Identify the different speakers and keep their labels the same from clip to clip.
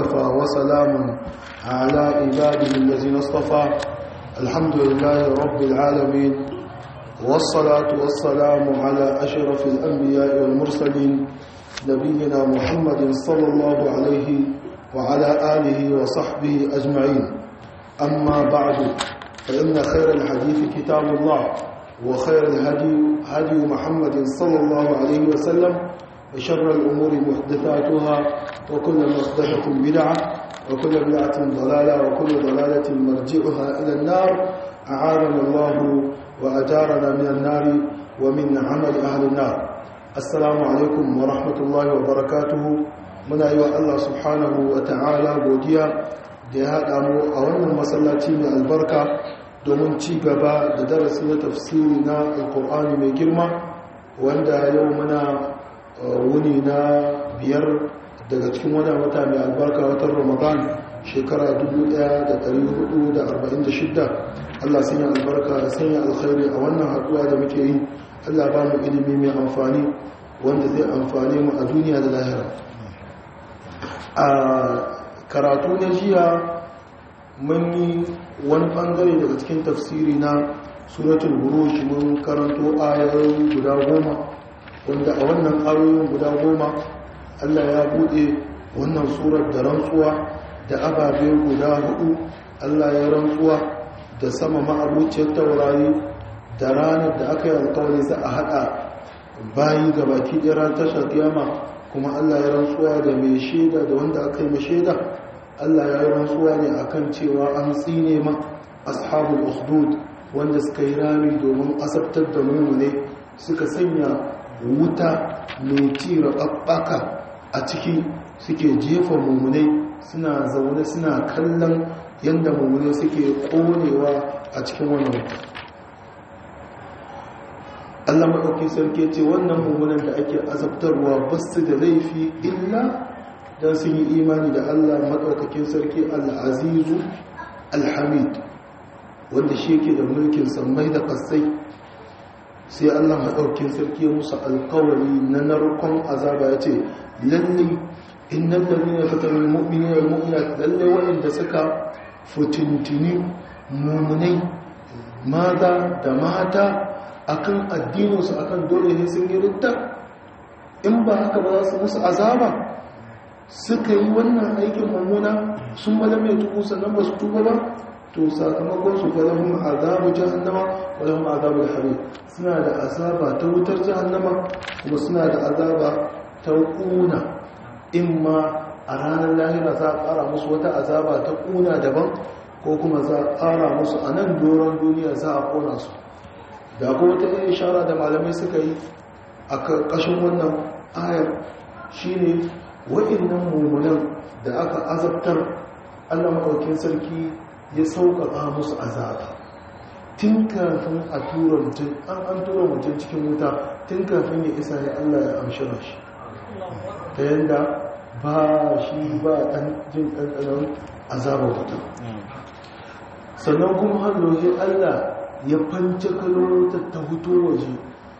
Speaker 1: وكفى وسلام على عباده الذين اصطفى الحمد لله رب العالمين والصلاة والسلام على أشرف الأنبياء والمرسلين نبينا محمد صلى الله عليه وعلى آله وصحبه أجمعين أما بعد فإن خير الحديث كتاب الله وخير الهدي هدي محمد صلى الله عليه وسلم وشر الأمور محدثاتها وكل محدثة بدعة وكل بدعة ضلالة وكل ضلالة مرجعها إلى النار أعاذنا الله وأجارنا من النار ومن عمل أهل النار. السلام عليكم ورحمة الله وبركاته. من أيها الله سبحانه وتعالى godiya da ya haɗa mu a wannan masallaci mai albarka domin ci gaba da darasi na tafsiri na alkur'ani mai girma wanda yau muna wuni na biyar daga cikin wani wata mai albarka watan ramadan shekara 1446. Allah sanya albarka da sanya alkhairi a wannan haɗuwa da muke yi. Allah ba mu ilimi mai amfani wanda zai amfane mu a duniya da lahira. A karatu na jiya mun yi wani bangare daga cikin tafsiri na suratul buruj, mun karanto ayoyi guda 10 wanda a wannan ayoyin guda 10 Allah ya bude wannan surar da rantsuwa da ababe guda 4. Allah ya rantsuwa da sama ma'abuciyar taurari da ranar da aka yi alkawari za a haɗa bayi ga baki ɗaya tashar kiyama, kuma Allah ya rantsuwa da mai shaida da wanda aka yi mai shaida. Allah ya yi rantsuwa ne akan cewa an tsine ma ashabul ukhdud wanda suka yi rami domin asabtar da mummune, suka sanya wuta mai tira ɓaɓɓaka a ciki, suke jefa mummune, suna zaune suna kallon yadda mummune suke ƙonewa a cikin wannan wuta. Allah maɗauki sarki ce wannan mummunan da ake azabtarwa ba su da laifi illa don sun yi imani da Allah maɗaukakin sarki al'azizu alhamid wanda shi yake da mulkin sammai da ƙasai. Sai Allah maɗaukin sarki ya musu alkawari na narkon azaba ya ce lalle innan lalina fatarin mu'mini da mu'minat, lalle waɗanda suka fitintini mummunai maza da mata akan addininsu, akan dole ne sun yi ridda, in ba haka ba za su musu azaba. Suka yi wannan aikin mummuna sun bala mai tuku sannan ba su tuba ba, to sakamakon su falahun azabu jahannama walahun azabu da hari, suna da azaba ta wutar jahannama kuma suna da azaba ta kuna. In ma a ranar lahira za a ƙara musu wata azaba ta kuna daban, ko kuma za a ƙara musu a nan doron duniya za a ƙona su. Da ko wata yin ishara da malamai suka yi a ƙarƙashin wannan ayar shine wa'innan mummunan da aka azabtar, Allah maɗaukin sarki ya sauƙaƙa musu azaba tun kafin a tura mutum, an tura mutum cikin wuta tun kafin ya isa ya Allah ya amshira shi, ta yadda ba shi ba ɗan jin ɗanɗanon azabar wuta. Sannan kuma hallohi Allah ya fanci kalorota ta hutu waje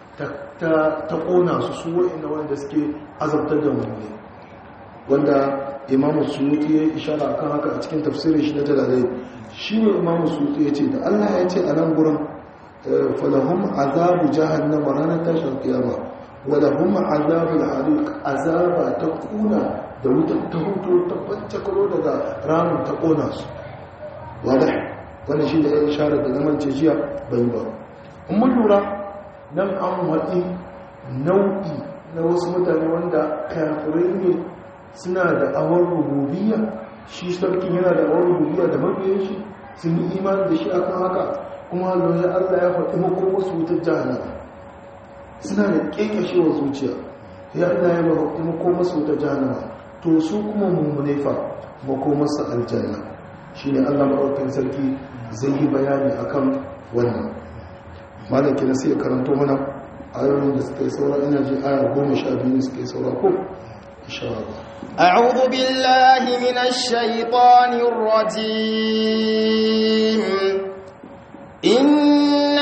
Speaker 1: ta ƙona su wa'ina wanda suke azabtar da mummune, wanda imamu suyuti ya ishara kan haka a cikin tafsirin shi na jalalai. Shi ne imamu suyuti ya ce da Allah ya ce a nan gurin falahum azabu jahannama ranar tashin kiyama walahum azabu al-hariq, azaba ta kuna da wutar ta hutu ta fanci kalo daga ranar ta ƙona su. wadda wanda shi da ya ishara da zaman jiya bai ba. In mun lura nan an waɗi nau'i na wasu mutane wanda kafirai ne, suna da awar rububiyya, shi sarkin yana da awar rububiyya da mabiyan shi sun yi imani da shi akan haka, kuma lauya Allah ya faɗi makomar su wutar jahannama, suna da ƙeƙashewar zuciya, ya Allah ya faɗi makomar su wutar jahannama, to su kuma mummune fa makomar su aljanna. Shi ne Allah maɗaukin sarki zai yi bayani akan wannan. Malaki na sai ya karanto mana ayoyin da suka yi saura, ina ji aya 12 suka yi saura ko insha Allah.
Speaker 2: أعوذ بالله من الشيطان الرجيم. إن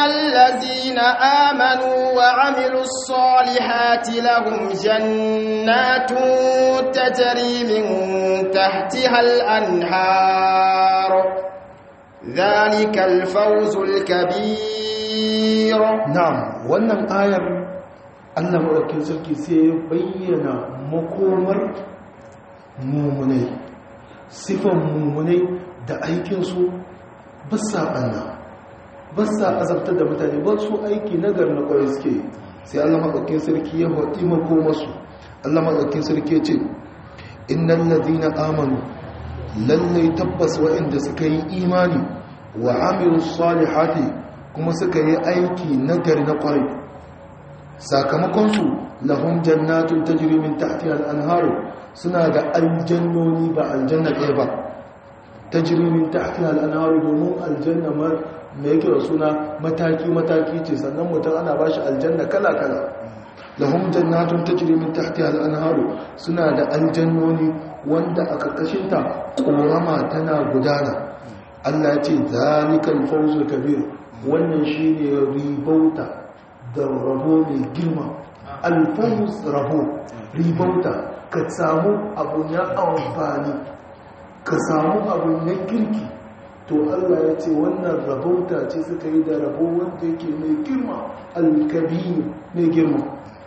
Speaker 2: الذين آمنوا وعملوا الصالحات لهم جنات تجري من تحتها الأنهار ذلك الفوز الكبير.
Speaker 1: نعم، wannan ayar Allah madaukakin sarki sai ya bayyana makomar mumunai, sifan mumunai da aikinsu ba sa ɓanna, ba sa azabtar da mutane, ba su aiki nagar na ƙwarai suke. Sai Allah madaukakin sarki ya faɗi makomarsu. Allah madaukakin sarki ya ce innal ladina amanu, lallai tabbas waɗanda suka yi imani wa amilu salihati kuma suka yi aiki nagari na ƙwarai, sakamakonsu lahum jannatun tajri min tahtiha al-anharu, suna da aljannoni ba aljanna ɗaya ba, tajri min tahtiha al-anharu, domin aljanna mai yake da suna mataki-mataki ce, sannan mutum ana ba shi aljanna kala-kala. lahum jannatun tajri min tahtiha al-anharu, suna da aljannoni wanda a karkashinta ƙorama tana gudana. Allah ya ce zalikal fawzul kabir, wannan shine ribauta da rabo mai girma. Al-fawz rabo, ribauta, ka samu abu na amfani, ka samu abu na kirki. To Allah ya ce wannan rabauta ce suka yi da rabo wanda yake mai girma, al-kabir mai girma.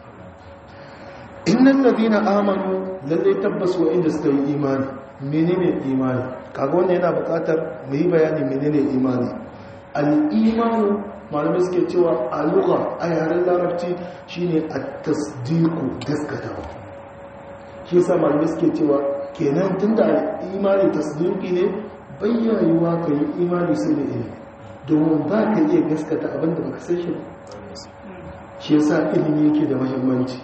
Speaker 1: Innal ladina amanu, lalle tabbas wa inda suka yi imani. Menene imani? Kaga wannan yana buƙatar mu yi bayani menene imani. Al-imanu, malamai suke cewa a lugha, a yaren larabci shine at-tasdiqu, gaskatawa. Shi yasa malamai suke cewa kenan tunda imani tasdiqi ne, bayyayuwa ka yi imani sai da ilimi, domin ba ka iya gaskata abinda baka san shi ba. Shi yasa ilimi yake da muhimmanci.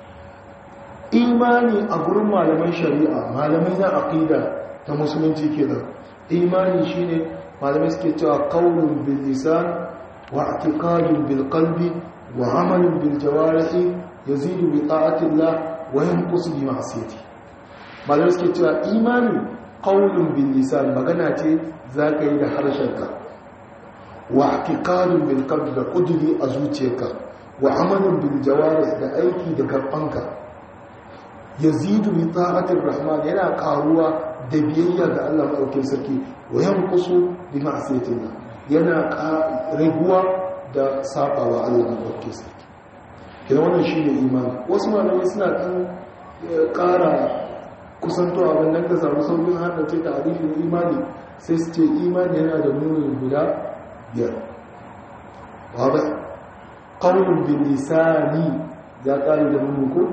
Speaker 1: Imani a gurin malaman shari'a, malamai na aqida ta musulunci kenan, imani shine malamai suke cewa qaulun bil lisan wa i'tiqadun bil qalbi wa amalun bil jawarihi yazidu bi ta'ati Allah wa yanqusu bi ma'siyati. Malamai suke cewa imani qaulun bil lisan, magana ce zaka yi da harshenka, wa i'tiqadun bil qalbi, da qudri a zuciyarka, wa amalun bil jawarih, da aiki da gabanka. yazidu bi ta'atir rahman, yana karuwa da biyayya ga Allah madaukakin sarki, wa yanqusu bi ma'siyatillah, yana raguwa da sabawa Allah madaukakin sarki. Kina wannan shine imani. Wasu malamai suna kan ƙara kusantowa wannan da samu saukin haddace ta'arifin imani, sai su ce imani yana da nuni guda biyar. Wada qawlun bil lisani, ya ƙari da nuni ko,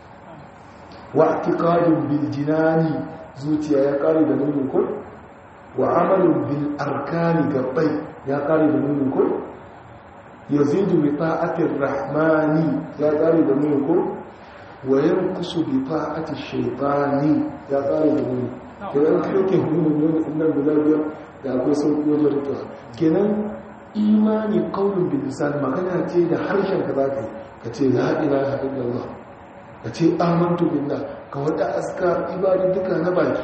Speaker 1: wa i'tiqadun bil jinani, zuciya ya kare da nuni ko, wa amalun bil arkani, gabbai ya kare da nuni ko, yazidu bi ta'atir rahmani, ya kare da nuni ko, wa yanqusu bi ta'ati shaytani, ya kare da nuni. Kenan kake nuni nan guda biyar da akwai sauki wajen rubuta. Kenan imani qaulun bil lisan, magana ce da harshen ka zaka yi, ka ce la ilaha illallah, ka ce amantu billah, ka wada askar ibadu duka na baki.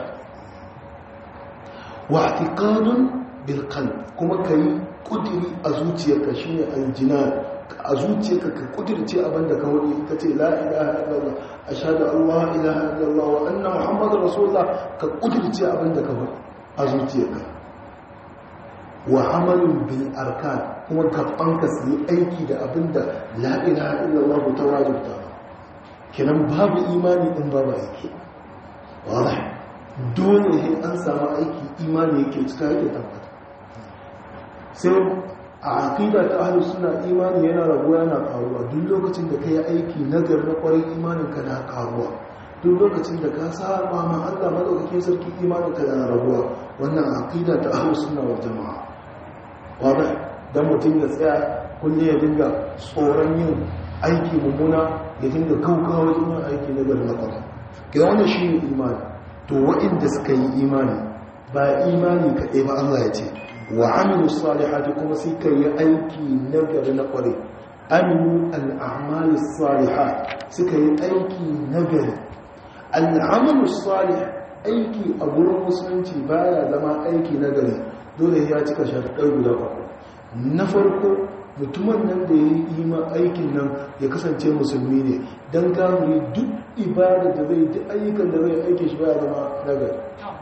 Speaker 1: Wa i'tiqadun bil qalb, kuma kai kudiri a zuciyarka, shine aljinan, a zuciyarka ka kudirce abinda ka wadi, ka ce la ilaha illallah, ashhadu an la ilaha illallah wa anna muhammadar rasulullah, ka kudirce abinda ka wadi a zuciyarka. Wa amalun bil arkan, kuma gabanka su yi aiki da abinda la ilaha illallah ta wajibta. Kenan babu imani din babu aiki. Wallahi dole ne an samu aiki, imani yake cika yake tabbata. Sai a aqida ta ahlus sunna, imani yana raguwa yana karuwa. Duk lokacin da kai aiki nagar na kwarai, imanin ka na karuwa. Duk lokacin da ka saba ma Allah madaukakin sarki, imanin ka na raguwa. Wannan aqida ta ahlus sunna wal jamaa. Wallahi dan mutum ya tsaya kullum ya dinga tsoron yin aiki mummuna, ya dinga kaukawa wajen yin aiki na gari na kwata. Gida wannan shi ne imani. To waɗanda suka yi imani, ba imani kaɗai ba, Allah ya ce wa amilu salihati, kuma sai ka yi aiki na gari na kware. Amilu al'amali salihat, suka yi aiki na gari. Al'amalu salih, aiki a gurin musulunci baya zama aiki na gari, dole ya cika sharaɗai guda uku. Na farko mutumin nan da ya yi aikin nan ya kasance musulmi ne don kafiri duk ibada da zai duk ayyukan da zai aike shi baya zama nagari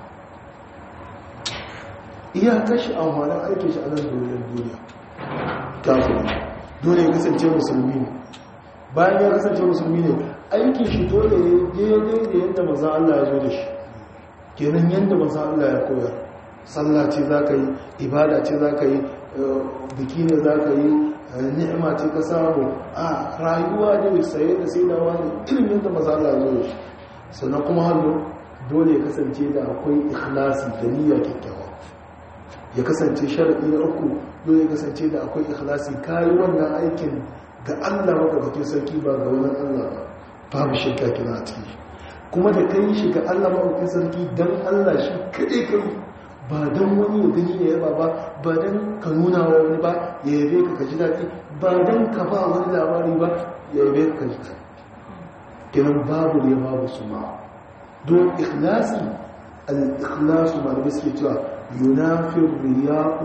Speaker 1: iya kashi amfanin aike shi a nan duniya kafiri dole ya kasance musulmi ne bayan ya kasance musulmi ne aikin shi dole ya daidai da yadda maza Allah ya zo da shi kenan yadda maza Allah ya koya sallah ce za ka yi ibada ce za ka yi biki ne za ka yi ni'ima ce ka samu a rayuwa ne saye da sai da wani irin yadda maza Allah ya zo da shi sannan kuma hannu dole ya kasance da akwai ikhlasi da niyya kyakkyawa ya kasance sharadi na uku dole ya kasance da akwai ikhlasi kayi wannan aikin ga Allah maɗaukakin sarki ba ga wani Allah babu shirka kina a ciki kuma da kai shi ga Allah maɗaukakin sarki don Allah shi kaɗai kai ba don wani ya gani ya yaba ba don ka nuna wa wani ba ya yabe ka ka ji daɗi ba don ka ba wani labari ba ya yabe ka ji daɗi kinan babu ne babu su ma don ikhlasi al-ikhlasu ma da suke cewa yunafi riya'u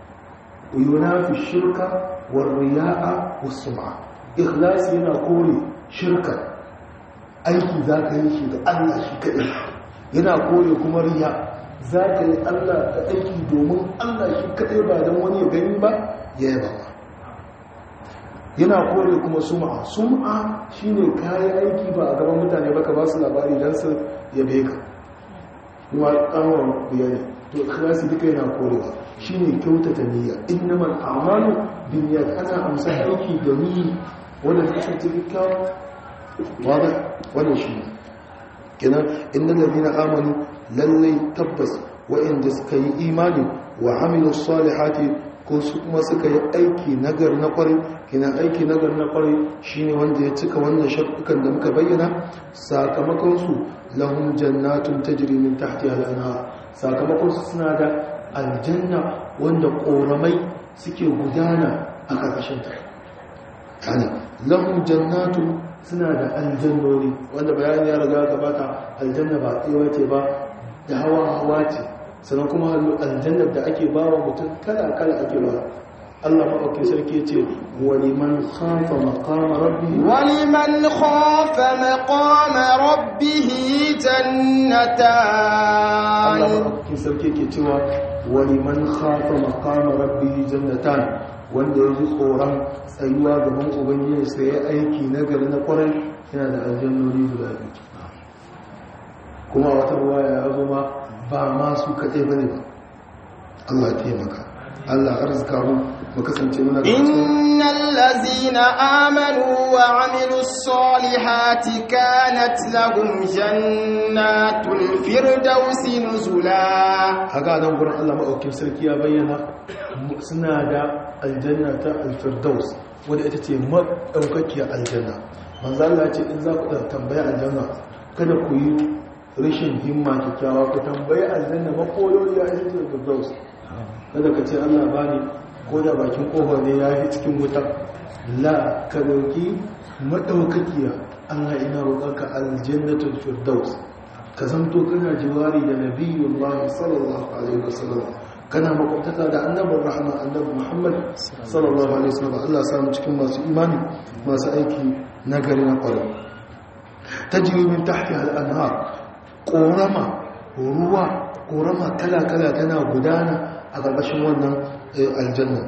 Speaker 1: yunafi shirka warriya'a was-sum'a ikhlasi yana kore shirka aiki zaka yi shi da Allah shi kadai yana kore kuma riya zaka yi Allah da aiki domin Allah shi kadai ba dan wani ya gani ba ya yaba ba yana kore kuma sum'a shine kai aiki ba a gaban mutane ba ka ba su labari dan su yabe ka kuma tsawon biyani to ikhlasi duka yana korewa shine kyautata niyya innamal a'malu binniyat ana amsa aiki da niyya wanda ta kasance kyakkyawa wanda wannan shi kenan innal ladina amanu lallai tabbas wa'inda suka yi imani wa amilus salihati ko su kuma suka yi aiki nagar na kwarai kenan aiki nagar na kwarai shine wanda ya cika wannan sharuɗan da muka bayyana sakamakon su lahum jannatun tajri min tahtiha al-anhar sakamakon su suna da aljanna wanda ƙoramai suke gudana a ƙarƙashinta yani lahum jannatu suna da aljannoni wanda bayani ya riga gabata aljanna ba tsewa ce ba da hawa ce sannan kuma aljannar da ake ba wa mutum kala ake ba Allah maɗauki sarki ce waliman khafa maqama rabbihi
Speaker 2: waliman khafa maqama rabbihi jannatan
Speaker 1: Allah maɗauki sarki ke cewa waliman khafa maqama rabbihi jannatan wanda ya ji tsoron tsayuwa gaban ubangiji sai ya aiki nagari na kwarai yana da aljannoni guda biyu kuma wata ruwaya ya zo ma ba ma su kaɗai bane ba Allah ya taimaka Allah arzika mu kasance muna da
Speaker 2: innal ladzina amanu wa amilus solihati kanat lahum jannatul firdausi nuzula
Speaker 1: haka nan gurin Allah maɗaukin sarki ya bayyana suna da aljanna ta alfirdaus wadda ita ce maɗaukakiyar aljanna manzo Allah ya ce in za ku tambaya aljanna kada ku yi rashin himma kyakkyawa ku tambaya aljanna makoyori ya yi alfirdaus kada ka ce Allah bani ko da bakin kofar ne ya yi cikin wuta la ka dauki maɗaukakiya Allah ina roƙonka aljannatul firdaus ka zanto kana jiwari da nabiyullahi sallallahu alaihi wasallam kana makwabtaka da annabin rahama annabi Muhammad sallallahu alaihi wasallam Allah samu cikin masu imani masu aiki nagari na kwarai tajri min tahtiha al-anhar korama kala tana gudana a ƙarƙashin wannan aljanna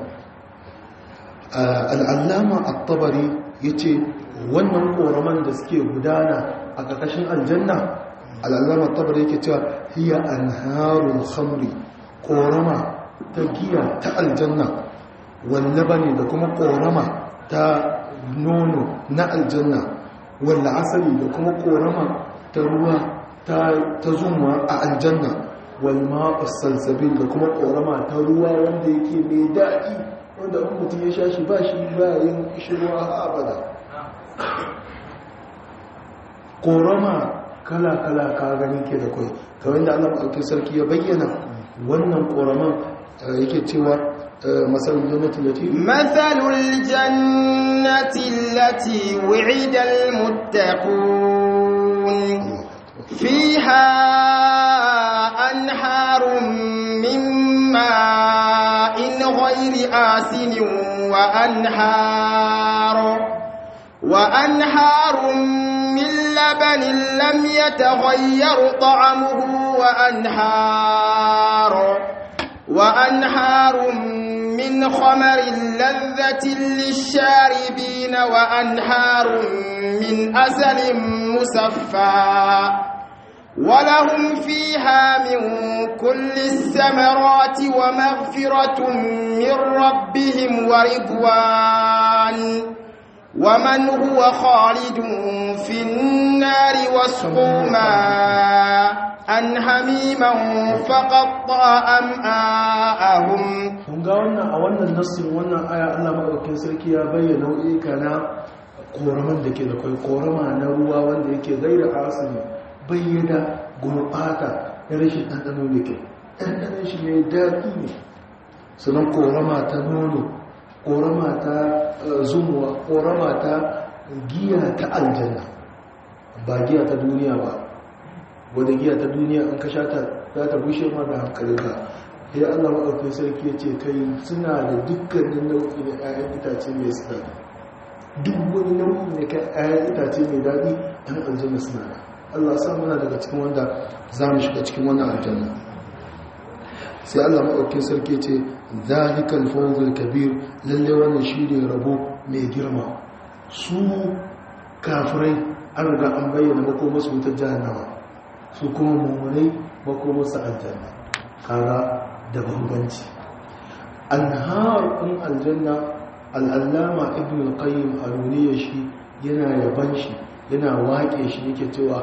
Speaker 1: al-allama at-tabari yace wannan koraman da suke gudana a ƙarƙashin aljanna al-allama at-tabari yake cewa hiya anharul khamri korama ta giya ta aljanna wallabani da kuma korama ta nono na aljanna walla asali da kuma korama ta ruwa ta zuma a aljanna walma salsabil da kuma korama ta ruwa wanda yake mai daɗi wanda in mutum ya sha shi ba shi bayan ishirwa abada korama kala ka gani ke da kwai kamar da Allah maɗauki sarki ya bayyana wannan ƙoraman yake cewa matsalul jannati lati
Speaker 2: wu'ida al-muttaqun fiha anharun min ma'in ghayri asinin وأنهار من لبن لم يتغير طعمه وأنهار من خمر لذة للشاربين وأنهار من أسل مصفى ولهم فيها من كل الثمرات ومغفرة من ربهم ورضوان ومن هو خالد في النار واسقوا ماء حميما فقطع أمعاءهم.
Speaker 1: kun ga wannan a wannan nassin wannan aya Allah madaukakin sarki ya bayyana nau'ika na koraman da ke da kai korama na ruwa wanda yake gaira asali bayyana gurbata da rashin ɗanɗano da ke ɗanɗanon shi mai daɗi ne sannan korama ta nono korama ta zumuwa korama ta giya ta aljanna ba giya ta duniya ba wadda giya ta duniya an ka sha ta za ta bushe ma da hankalinka sai Allah maɗaukin sarki ya ce kai suna da dukkanin nau'i na 'ya'yan itace mai suna duk wani nau'i na 'ya'yan itace mai daɗi ɗan aljanna suna da Allah sa muna daga cikin wanda za mu shiga cikin wannan aljanna sai Allah maɗaukin sarki ce zalikal fawzul kabir lalle wannan shi ne rabo mai girma su kafirai an riga an bayyana makomarsu wutar jahannama su kuma mummunai makomarsu aljanna kaga da bambanci anhar ɗin aljanna al'allama ibn al-qayyim aluniya shi yana yaban shi yana waƙe shi yake cewa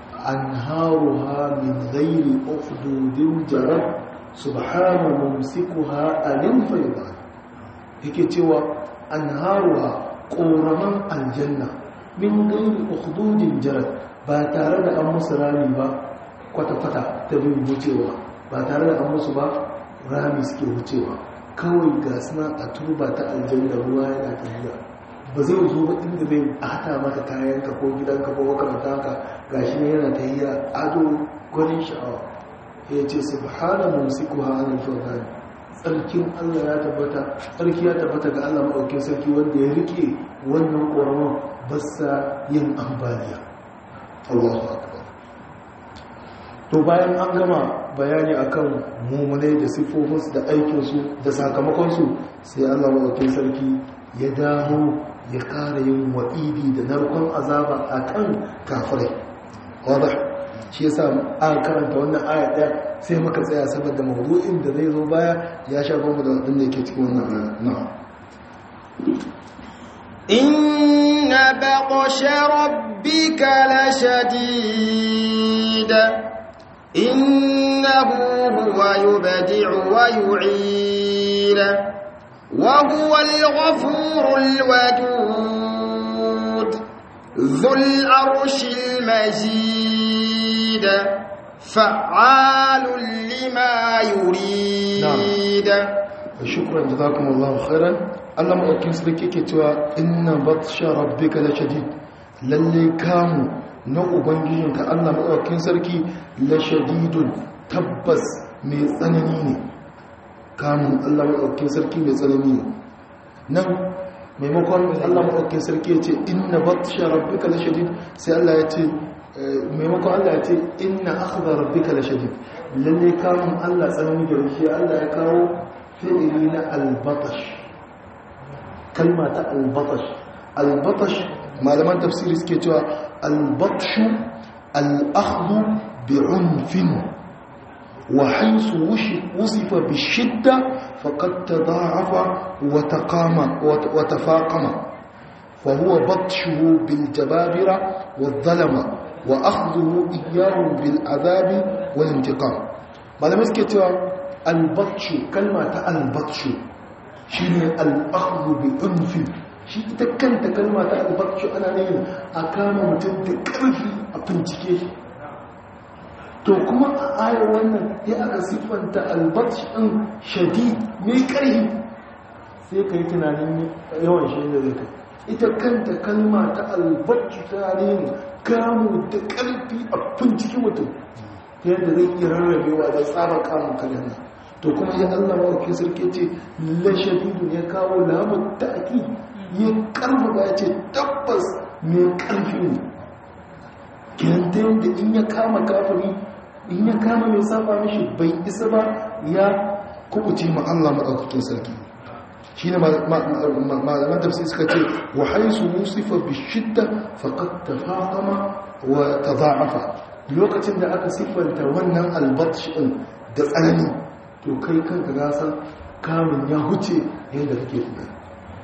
Speaker 1: anharuha min ghairi ufdudin jarab subhana mumsikuha alim fayda yake cewa anharuha ƙoraman aljanna min ghairi ufdudin jarab ba tare da an musu rami ba kwata-kwata ta bin wucewa ba tare da an musu ba rami suke wucewa kawai ga suna a turba ta aljanna ruwa yana tafiya ba zai zo ba inda zai hata maka kayanka ko gidanka ko makarantanka gashi ne yana tafiya ado gwanin sha'awa ya ce subhana mumsikuha anil fawzan tsarkin Allah ya tabbata tsarki ya tabbata ga Allah maɗaukin sarki wanda ya rike wannan ƙoraman basa yin ambaliya Allahu akbar. To bayan an gama bayani akan mummunai da siffofinsu da aikinsu da sakamakonsu sai Allah maɗaukin sarki ya dawo ya ƙara yin wa'idi da narkon azaba akan kafirai. Wadda shi yasa an karanta wannan aya ɗaya sai muka tsaya saboda mawdu'in da zai zo baya ya sha bambu da abin da yake cikin wannan aya. Na'am.
Speaker 2: Inna baqsha rabbika lashadid innahu huwa yubdi'u wa yu'id wa huwa al-ghafurul wadud dhul arshil majid fa'alun lima yurid.
Speaker 1: Shukran jazakumullahu khairan. Allah maɗaukin sarki ke cewa inna batsha rabbika la shadid lalle kamu na ubangijinka Allah maɗaukin sarki la shadidun tabbas mai tsanani ne kamun Allah maɗaukin sarki mai tsanani ne nan maimakon Allah maɗaukin sarki ya ce inna batsha rabbika la shadid sai Allah ya ce maimakon Allah ya ce inna akhdha rabbika la shadid lalle kamun Allah tsanani da shi Allah ya kawo fi'ili na al-batash kalma ta albatash albatash malaman tafsiri suke cewa albatshu al'akhdhu bi'unfin wa haythu wusifa bishidda faqad tada'afa wa taqama wa tafaqama fa huwa batshuhu bil jababira wadh-dhalama wa akhdhuhu iyyahum bil adhabi wal intiqam malaman suke cewa albatshu kalma ta albatshu shi ne al'ahu bi unfi shi ita kanta kalma ta albarci ana yin a kama mutum da ƙarfi a bincike shi to kuma a ayar wannan ya aka siffanta albarci ɗin shadi mai ƙarfi sai ka yi tunanin yawan shi da zai kai ita kanta kalma ta albarci ta yin kamu da ƙarfi a bincike mutum yadda zai iya rarrabewa da tsaba kamun kalama to kuma ya Allah maɗaukin sarki ce la shadidu ya kawo lamun ta'aki ya karfafa ya ce tabbas mai ƙarfi ne kenan ta yadda in ya kama kafiri in ya kama mai saba mishi bai isa ba ya kubuce ma Allah maɗaukakin sarki shi ne malaman tafsir suka ce wa haisu musifa bi shidda faqad tafaqama wa tadha'afa lokacin da aka siffanta wannan albatsh din da tsanani to kai kanka ga san kamun ya huce yadda kake tunani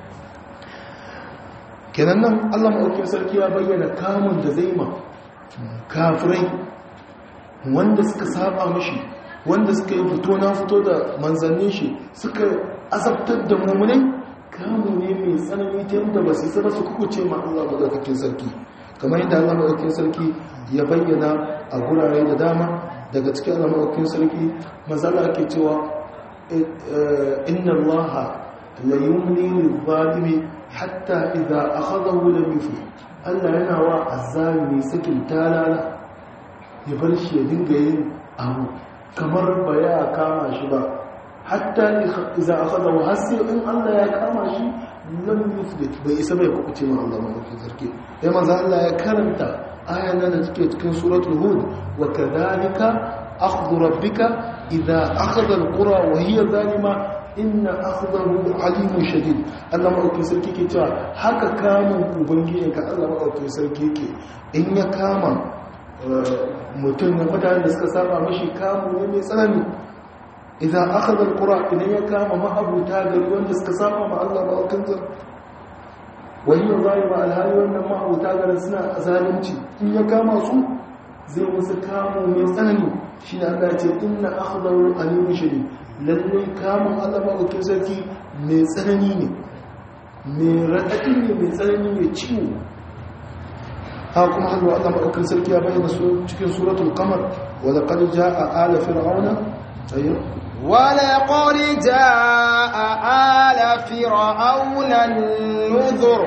Speaker 1: kenan nan Allah maɗaukakin sarki ya bayyana kamun da zai ma kafirai wanda suka saba mishi wanda suka yi fito na fito da manzannin shi suka azabtar da mummunai kamu ne mai tsanani ta yadda ba su yi ba su kukuce ma Allah maɗaukakin sarki kamar yadda Allah maɗaukakin sarki ya bayyana a gurare da dama daga cikin Allah maɗaukakin sarki mazala ake cewa inna Allah la yumli lil-zalimi hatta idza akhadahu lam yuflih Allah yana wa azzalimi sakin talala ya bar shi ya dinga yin abu kamar ba ya kama shi ba hatta iza akhadahu hasi in Allah ya kama shi lam yuflit bai isa bai kuce ma Allah madaukakin sarki sai manzo Allah ya karanta ayan nan da take cikin suratul hud wa kadhalika akhdhu rabbika idha akhadha alqura wa hiya zalima inna akhdahu alimun shadid Allah madaukakin sarki ke cewa haka kamun ubangijinka Allah madaukakin sarki yake in ya kama mutum na mutane da suka saba mashi kamu ne mai tsanani idan aka zarkura idan ya kama ma'abuta gari wanda suka saba ma Allah ba a kanzar wani yau zai ba alhari wannan ma'abuta gari suna zalunci in ya kama su zai musu kamu mai tsanani shi na Allah ce inna akhdaru alimun shadid lallai kamun Allah ba a sarki mai tsanani ne mai raɗaɗi ne mai tsanani mai ciwo haka kuma hannu Allah maɗaukar sarki ya bayyana su cikin suratul qamar wa laqad jaa ala fir'auna ayyo
Speaker 2: wa laqad jaa ala fir'auna an-nuzur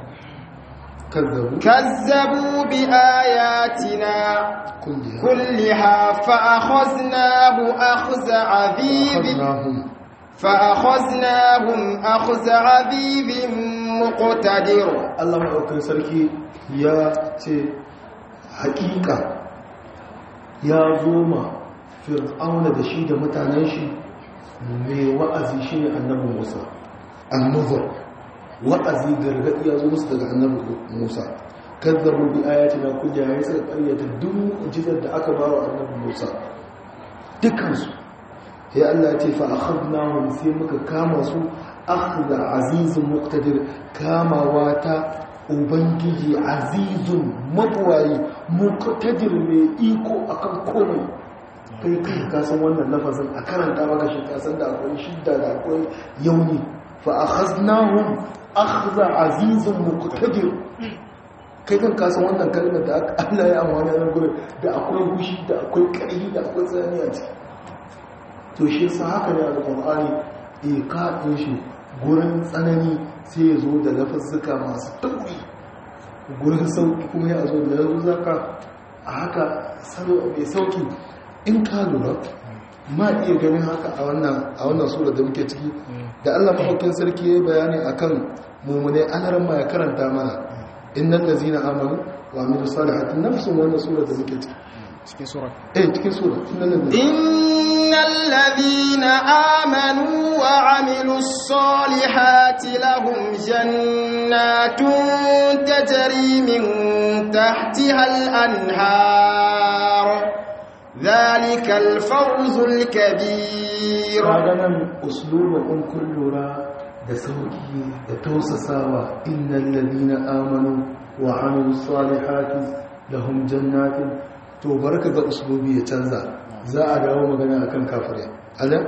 Speaker 2: kazzabu bi ayatina kulliha fa akhadnahum akhza 'adhib فأخذناهم أخذ عذيب مقتدر
Speaker 1: الله maɗaukakin sarki ya ce hakika ya zo ma fir'auna da shi da mutanen shi mai wa'azi shi ne annabi Musa annuzur wa'azi gargadi ya zo musu daga annabi Musa kazzabu bi ayatina kulli ya sai ƙaryata duk mu'jizar da aka ba wa annabi Musa dukansu ya Allah ce fa akhadnahum sai muka kama su akhza azizun muqtadir kamawa ta ubangiji azizun mabwayi muqtadir mai iko akan komai kai ka san wannan lafazin a karanta maka shi ka san da akwai shidda da akwai yauni fa akhadnahum akhza azizun muqtadir kai kan ka san wannan kalmar da Allah ya amfani da gurin da akwai gushi da akwai ƙarfi da akwai tsani a ciki to shi sa haka ne al-Qur'ani ikaɗin shi gurin tsanani sai ya zo da lafazzuka masu tauri gurin sauki kuma ya zo da lafazzuka a haka mai sauki in ka lura ma iya ganin haka a wannan sura da muke ciki da Allah maɗaukin sarki ya bayani akan mummune alaran ma ya karanta mana innal ladzina amanu wa amilus salihati nafsun wannan sura da muke ciki cikin sura cikin sura
Speaker 2: innal ladhina amanu wa amilus salihati lahum jannatun tajri min tahtiha al-anhar dhalika al-fawz al-kabir
Speaker 1: wannan uslubun kullura da sauki da tausasawa innal ladhina amanu wa amilus salihati lahum jannatin to barka ga uslubi ya canza za a dawo magana akan kafirai ala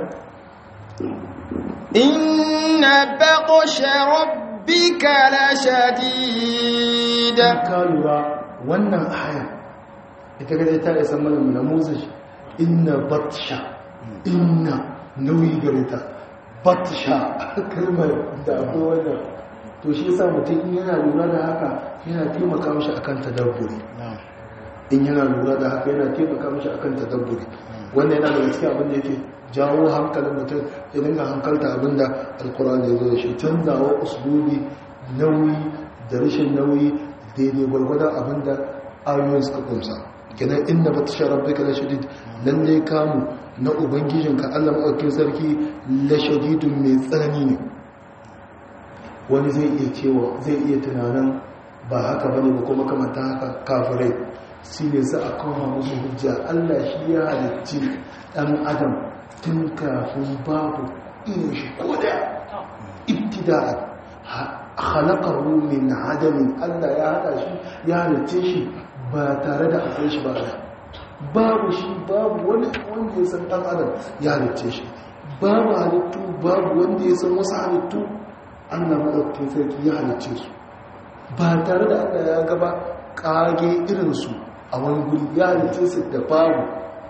Speaker 2: inna baqsha rabbika la shadid
Speaker 1: kalura wannan aya ita ga ta isa mana namuzin inna batsha inna nauyi gareta batsha kalmar da akwai wannan to shi yasa mutum yana lura da haka yana taimaka mishi akan tadabburi in yana lura da haka yana taimaka mishi akan tadabburi wannan yana da gaskiya abin da yake jawo hankalin mutum ya dinga hankalta abinda alkur'ani ya zo da shi canzawa uslubi nauyi da rashin nauyi daidai gwargwadon abinda ayoyin suka kumsa kenan inda ba ta sha rabbika la shadid lalle kamu na ubangijinka Allah maɗaukin sarki la shadidun mai tsanani ne wani zai iya cewa zai iya tunanin ba haka bane ba kuma kamata haka kafirai shi ne za a kawo musu hujja Allah shi ya halicci ɗan adam tun kafin babu irin shi ko da ibtida'a khalaqahu min adamin Allah ya hada shi ya halicce shi ba tare da akwai shi ba babu shi babu wani wanda ya san ɗan adam ya halicce shi babu halittu babu wanda ya san wasu halittu Allah madaukakin sarki ya halicce su ba tare da Allah ya gaba kage irinsu a wani guri ya halicce su da babu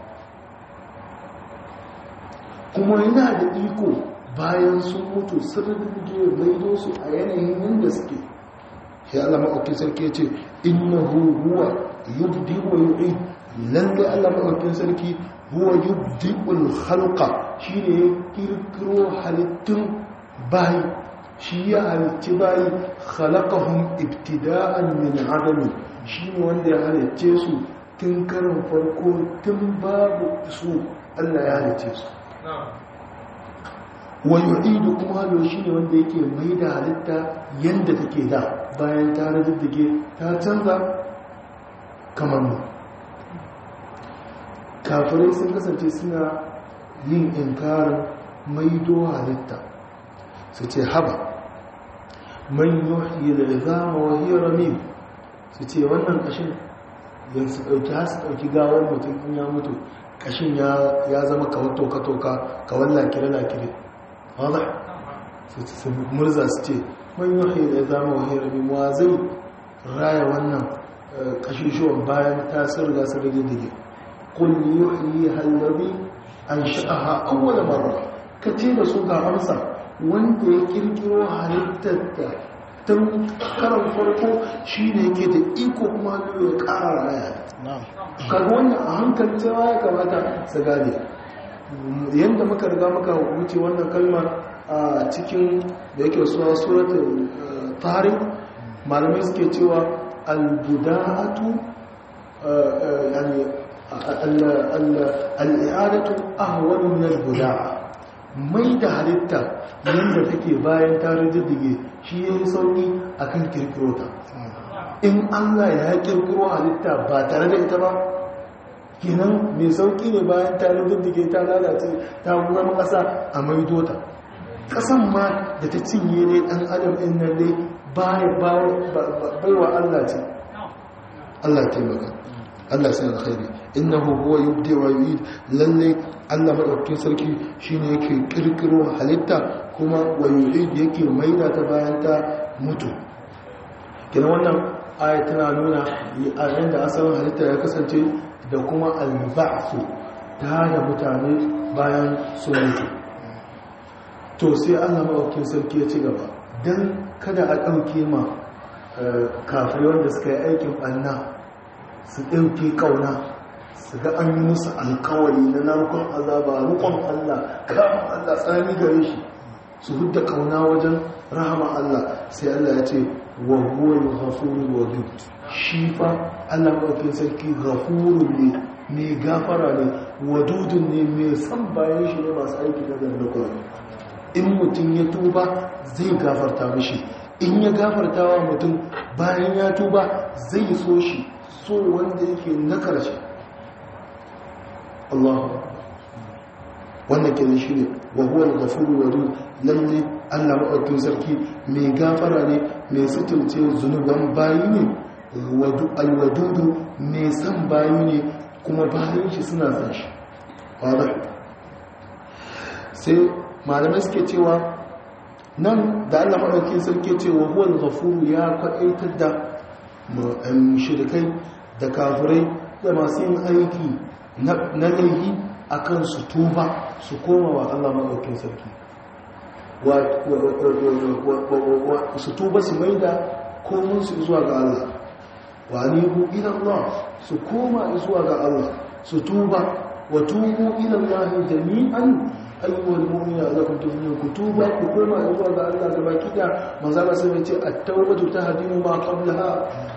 Speaker 1: kuma yana da iko bayan sun mutu sun rage maido su a yanayin yadda suke ya Allah maɗaukin sarki ya ce innahu huwa yubdi wa yu'id lalle Allah maɗaukin sarki huwa yubdi'ul khalqa shine ya kirkiro halittun bayi shi ya halitti bayi khalaqahum ibtida'an min adami shine wanda ya halicce su tun karin farko tun babu su Allah ya halicce su wa yu'idu kuma halo shine wanda yake mai da halitta yanda take da bayan ta rajiddige ta canza kamar mu kafirai sun kasance suna yin inkarin maido halitta su ce haba man yuhyi al-izama wa hiya ramim su ce wannan kashin yanzu dauki gawar mutum in ya mutu kashin ya zama kawai toka-toka kawai lakire-lakire wadda su murza su ce man yuhyi al-izama wa hiya ramim wa zai raya wannan kashishuwan bayan ta sirga su rage قل يحييها الذي أنشأها أول مرة كتير سوغا أمسا wanda ya kirkiro halittarta tun karan farko shi ne yake da iko kuma ya ƙara raya kaga wannan a hankali cewa ya kamata su gane yadda muka riga muka wuce wannan kalma a cikin da yake suwa suratul tariq malamai suke cewa al-buda'atu yani al'adatu ahwal min al-buda'a mai da halitta yanda take bayan ta rijiddige shi yayi sauki akan kirkiro ta in Allah ya kirkiro halitta ba tare da ita ba kenan mai sauki ne bayan ta rijiddige ta lalace ta zama kasa a maido ta kasan ma da ta cinye ne dan adam din nan dai baiwa Allah ce Allah ya taimaka Allah sai alkhairi innahu huwa yubdi wa yu'id lalle Allah madaukakin sarki shine yake kirkiro halitta kuma wa yu'id yake maida ta bayan ta mutu kina wannan aya tana nuna yayin da asalin halitta ya kasance da kuma al-ba'th ta da mutane bayan sun mutu to sai Allah madaukakin sarki ya ci gaba dan kada a dauke ma kafirai wanda suka yi aikin banna su ɗauke ƙauna su ga an yi musu alkawari na narkon azaba rukon Allah kama Allah tsami gare shi su hudda ƙauna wajen rahama Allah sai Allah ya ce wa huwa al-ghafurur wadud shi fa Allah maɗaukin sarki ghafurun ne mai gafara ne wadudun ne mai san bayan shi ne masu aiki da zannakwai in mutum ya tuba zai gafarta mishi in ya gafarta wa mutum bayan ya tuba zai so shi so wanda yake na karshe Allah wannan kenan shine wa huwa al-ghafurur wadud lalle Allah maɗaukin sarki mai gafara ne mai sutunce zunuban bayi ne al-wadudu mai san bayi ne kuma bayan shi suna san shi wadda sai malamai suke cewa nan da Allah maɗaukin sarki ce wa huwa al-ghafuru ya kwaɗaitar da mushrikai da kafirai da masu yin aiki na laifi akan su tuba su koma wa Allah maɗaukin sarki su tuba su maida komun su zuwa ga Allah wa anibu ila Allah su koma zuwa ga Allah su tuba wa tubu ila Allah jami'an ayyuhal mu'minuna lakum tuflihun kutuba ku koma zuwa ga Allah gaba kida manzo Allah sai ya ce at-tawbatu tahdimu ma qablaha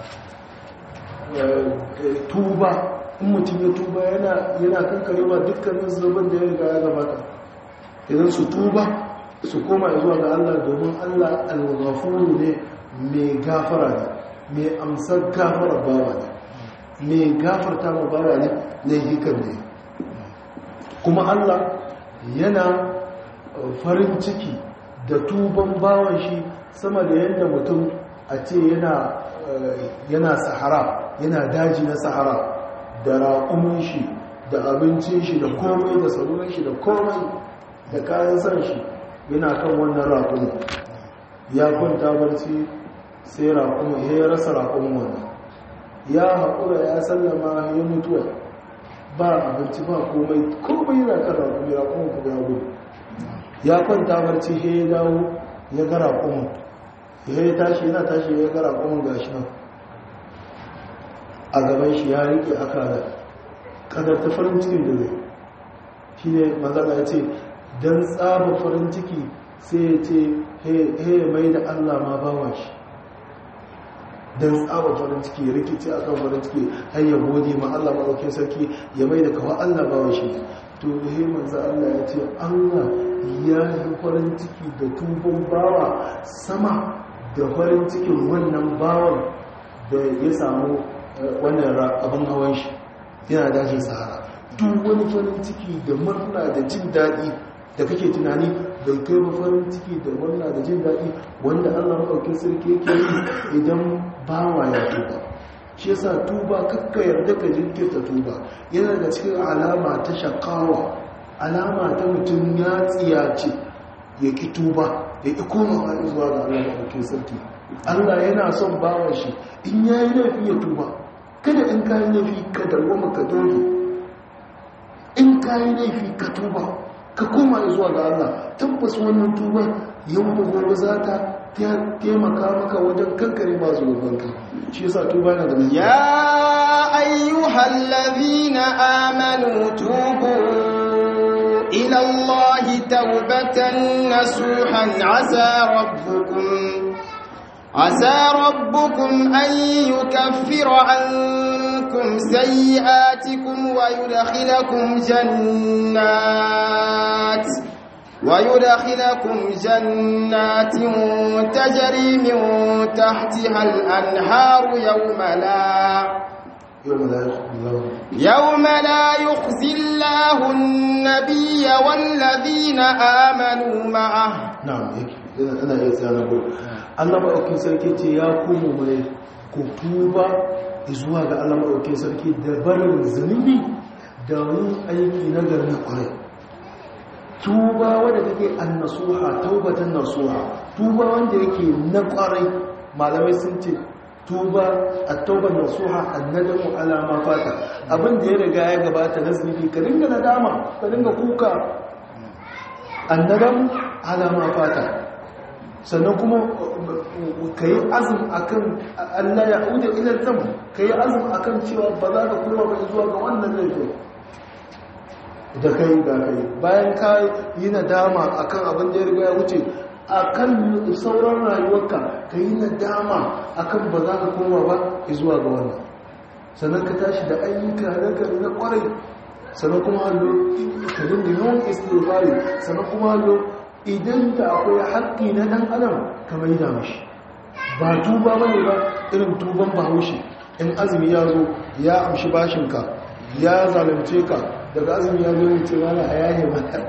Speaker 1: tuba in mutum ya tuba yana kankarewa dukkanin zuban da ya riga ya gabata idan su tuba su koma zuwa ga Allah domin Allah al-ghafuru ne mai gafara ne mai amsar gafara bawa ne mai gafarta ma bawa ne laifukan ne kuma Allah yana farin ciki da tuban bawan shi sama da yadda mutum a ce yana sahara yana daji na sahara da raƙumin shi da abincin shi da komai da sarurin shi da komai da kayan san shi yana kan wannan raƙumin ya kwanta barci sai raƙumin ya rasa raƙumin wannan ya haƙura ya sallama ya mutuwa ba abinci ba komai yana kan raƙumin kuma ya gudu ya kwanta barci ya dawo ya ga raƙumin ya tashi yana tashi ya ga raƙumin gashi nan a gaban shi ya riƙe akala kadar ta farin cikin da zai shi ne manzana ya ce don tsaba farin ciki sai ya ce he mai da Allah ma bawa shi don tsaba farin ciki rikici a kan farin ciki har ya gode ma Allah maɗaukin sarki ya mai da kawo Allah bawa shi to he manza Allah ya ce Allah ya yi farin ciki da tuban bawa sama da farin cikin wannan bawan da ya samu wannan abin hawan shi yana dajin sahara duk wani farin ciki da murna da jin daɗi da kake tunani bai kai ba farin ciki da murna da jin daɗi wanda Allah maɗaukin sarki yake yi idan bawa ya tuba shi yasa tuba kakka yarda ka jinkirta tuba yana da cikin alama ta shakawa alama ta mutum ya tsiyace ya ki tuba ya ki komawa zuwa ga Allah maɗaukin sarki Allah yana son bawan shi in yayi laifi ya tuba kada in kayi laifi ka dawwama ka dole in kayi laifi ka tuba ka koma zuwa ga Allah tabbas wannan tuba yau da gobe za ta taimaka maka wajen kankare ba zunubanka shi yasa tuba na da muhimmanci
Speaker 2: ya ayyuhal ladhina amanu tubu ila Allah tawbatan nasuhan عسى ربكم أن يكفر عنكم سيئاتكم ويدخلكم جنات تجري من تحتها الأنهار يوم لا يخزي الله النبي والذين آمنوا معه
Speaker 1: نعم أنا إنسان أقول Allah maɗaukin sarki ce ya kuma mai ku tuba zuwa ga Allah maɗaukin sarki da barin zunubi da wani aiki na garin ƙwarai tuba wadda take annasuha taubatan nasuha tuba wanda yake na ƙwarai malamai sun ce tuba at-tauban nasuha annadamu ala ma fata abin da ya riga ya gabata na zunubi ka dinga nadama ka dinga kuka annadamu ala ma fata sannan kuma ka yi azum akan Allah ya huda ilar zam ka yi azum akan cewa ba za ka koma ba zuwa ga wannan laifin da kai ga kai bayan ka yi nadama akan abin da ya riga ya wuce akan sauran rayuwarka ka yi nadama akan ba za ka koma ba zuwa ga wannan sannan ka tashi da ayyuka na kwarai sannan kuma hallo ka dinga yawan istighfari sannan kuma hallo idan da akwai haƙƙi na ɗan adam ka mai da mashi ba tuba bane ba irin tuban bahaushe in azumi ya zo ya amshi bashinka ya zalunce ka daga azumi ya zo wuce mana a yayin